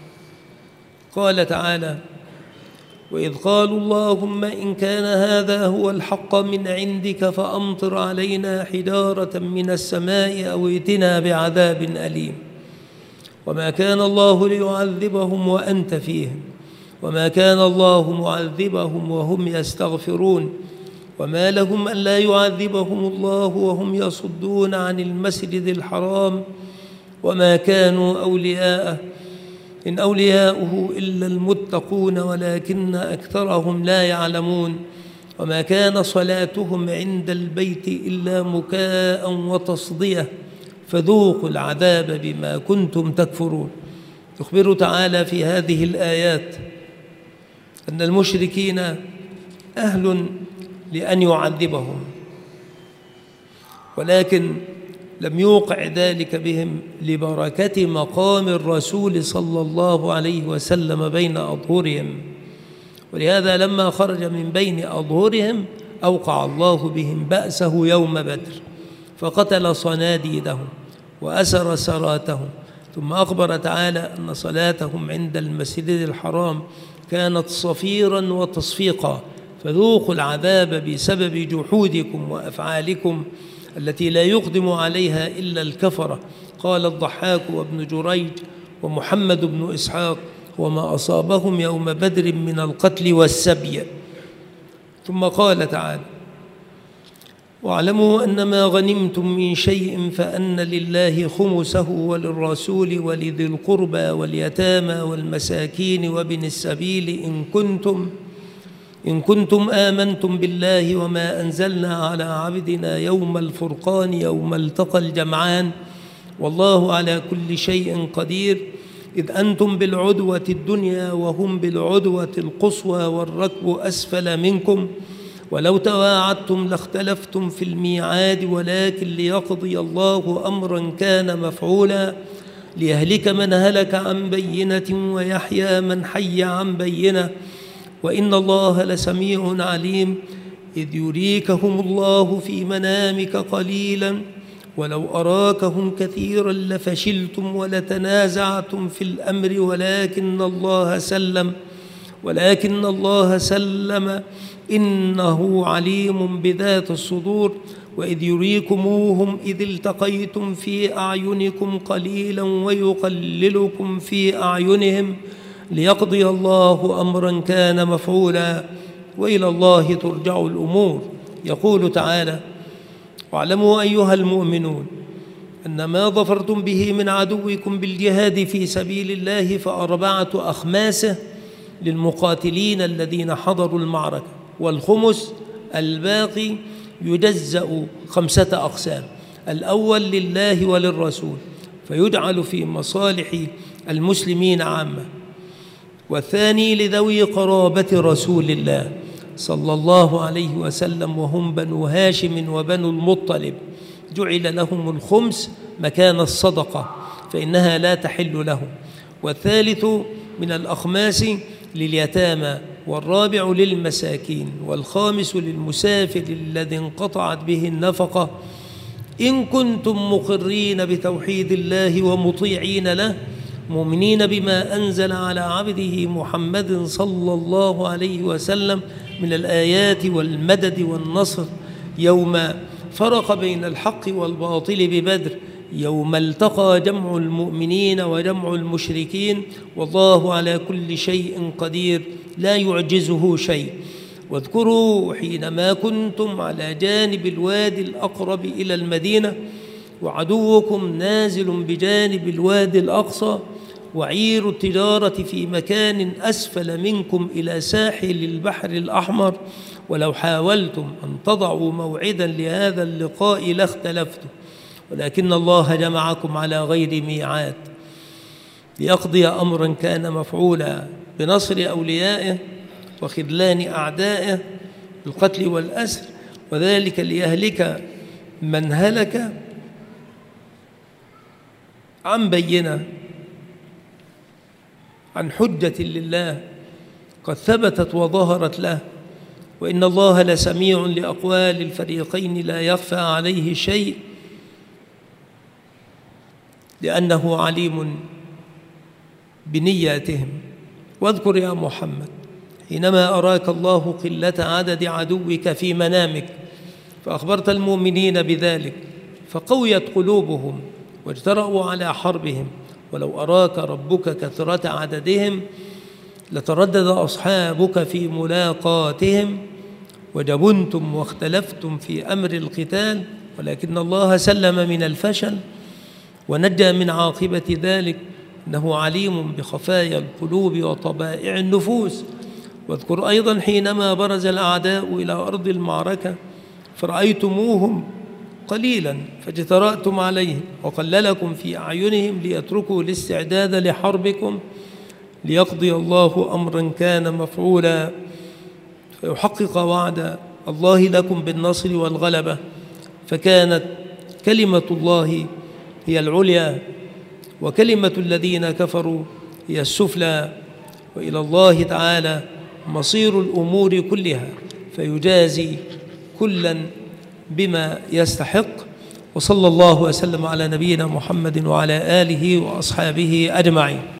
S2: قال تعالى: وإذ قالوا اللهم إن كان هذا هو الحق من عندك فأمطر علينا حجارة من السماء أو ائتنا بعذاب أليم. وما كان الله ليعذبهم وأنت فيهم، وما كان الله معذبهم وهم يستغفرون، وما لهم ألا يعذبهم الله وهم يصدون عن المسجد الحرام وما كانوا أولياءه إن أولياؤه إلا المتقون ولكن أكثرهم لا يعلمون. وما كان صلاتهم عند البيت إلا مكاء وتصدية فذوقوا العذاب بما كنتم تكفرون. يخبر تعالى في هذه الآيات أن المشركين أهل لأن يعذبهم، ولكن لم يوقع ذلك بهم لبركة مقام الرسول صلى الله عليه وسلم بين أظهرهم، ولهذا لما خرج من بين أظهرهم أوقع الله بهم بأسه يوم بدر، فقتل صناديدهم وأسر سراتهم. ثم أخبر تعالى أن صلاتهم عند المسجد الحرام كانت صفيرا وتصفيقا، فذوقوا العذاب بسبب جحودكم وأفعالكم التي لا يقدم عليها إلا الكفرة. قال الضحاك وابن جريج ومحمد بن إسحاق: وما أصابهم يوم بدر من القتل والسبي. ثم قال تعالى: واعلموا أنما غنمتم من شيء فأن لله خمسه وللرسول ولذي القربى واليتامى والمساكين وابن السبيل إن كنتم إن كنتم آمنتم بالله وما أنزلنا على عبدنا يوم الفرقان يوم التقى الجمعان والله على كل شيء قدير، إذ أنتم بالعدوة الدنيا وهم بالعدوة القصوى والركب أسفل منكم، ولو تواعدتم لاختلفتم في الميعاد، ولكن ليقضي الله أمرا كان مفعولا ليهلك من هلك عن بينة ويحيى من حي عن بينة، وإن الله لسميع عليم. إذ يريكهم الله في منامك قليلا ولو أراكهم كثيرا لفشلتم ولتنازعتم في الأمر ولكن الله سلم ولكن الله سلم إنه عليم بذات الصدور. وإذ يريكموهم إذ التقيتم في أعينكم قليلا ويقللكم في أعينهم ليقضي الله أمرا كان مفعولا وإلى الله ترجع الأمور. يقول تعالى: واعلموا أيها المؤمنون أن ما ظفرتم به من عدوكم بالجهاد في سبيل الله فأربعة أخماسه للمقاتلين الذين حضروا المعركة، والخمس الباقي يجزأ خمسة أقسام: الأول لله وللرسول فيجعل في مصالح المسلمين عامة، والثاني لذوي قرابة رسول الله صلى الله عليه وسلم وهم بنو هاشم وبنو المطلب، جعل لهم الخمس مكان الصدقة فإنها لا تحل لهم، والثالث من الأخماس لليتامى، والرابع للمساكين، والخامس للمسافر الذي انقطعت به النفقة، إن كنتم مقرين بتوحيد الله ومطيعين له مؤمنين بما أنزل على عبده محمد صلى الله عليه وسلم من الآيات والمدد والنصر يوم فرق بين الحق والباطل ببدر، يوم التقى جمع المؤمنين وجمع المشركين، والله على كل شيء قدير لا يعجزه شيء. واذكروا حينما كنتم على جانب الوادي الأقرب إلى المدينة وعدوكم نازل بجانب الوادي الأقصى، وعير التجارة في مكان أسفل منكم إلى ساحل البحر الأحمر، ولو حاولتم أن تضعوا موعدا لهذا اللقاء لاختلفتم، ولكن الله جمعكم على غير ميعاد ليقضي أمرا كان مفعولا بنصر أوليائه وخذلان أعدائه بالقتل والأسر، وذلك ليهلك من هلك عن بينة عن حجة لله قد ثبتت وظهرت له، وإن الله لسميع لأقوال الفريقين لا يخفى عليه شيء لأنه عليم بنياتهم. واذكر يا محمد حينما أراك الله قلة عدد عدوك في منامك فأخبرت المؤمنين بذلك فقويت قلوبهم واجترأوا على حربهم، ولو أراك ربك كثرة عددهم لتردد أصحابك في ملاقاتهم وجبنتم واختلفتم في أمر القتال، ولكن الله سلم من الفشل ونجى من عاقبة ذلك، إنه عليم بخفايا القلوب وطبائع النفوس. واذكر أيضا حينما برز الأعداء إلى أرض المعركة فرأيتموهم قليلا فاجترأتم عليهم وقللكم في أعينهم ليتركوا الاستعداد لحربكم ليقضي الله أمرا كان مفعولا فيحقق وعد الله لكم بالنصر والغلبة، فكانت كلمة الله هي العليا وكلمة الذين كفروا هي السفلى، وإلى الله تعالى مصير الأمور كلها، فيجازي كلا بما يستحق. وصلى الله وسلم على نبينا محمد وعلى آله وأصحابه أجمعين.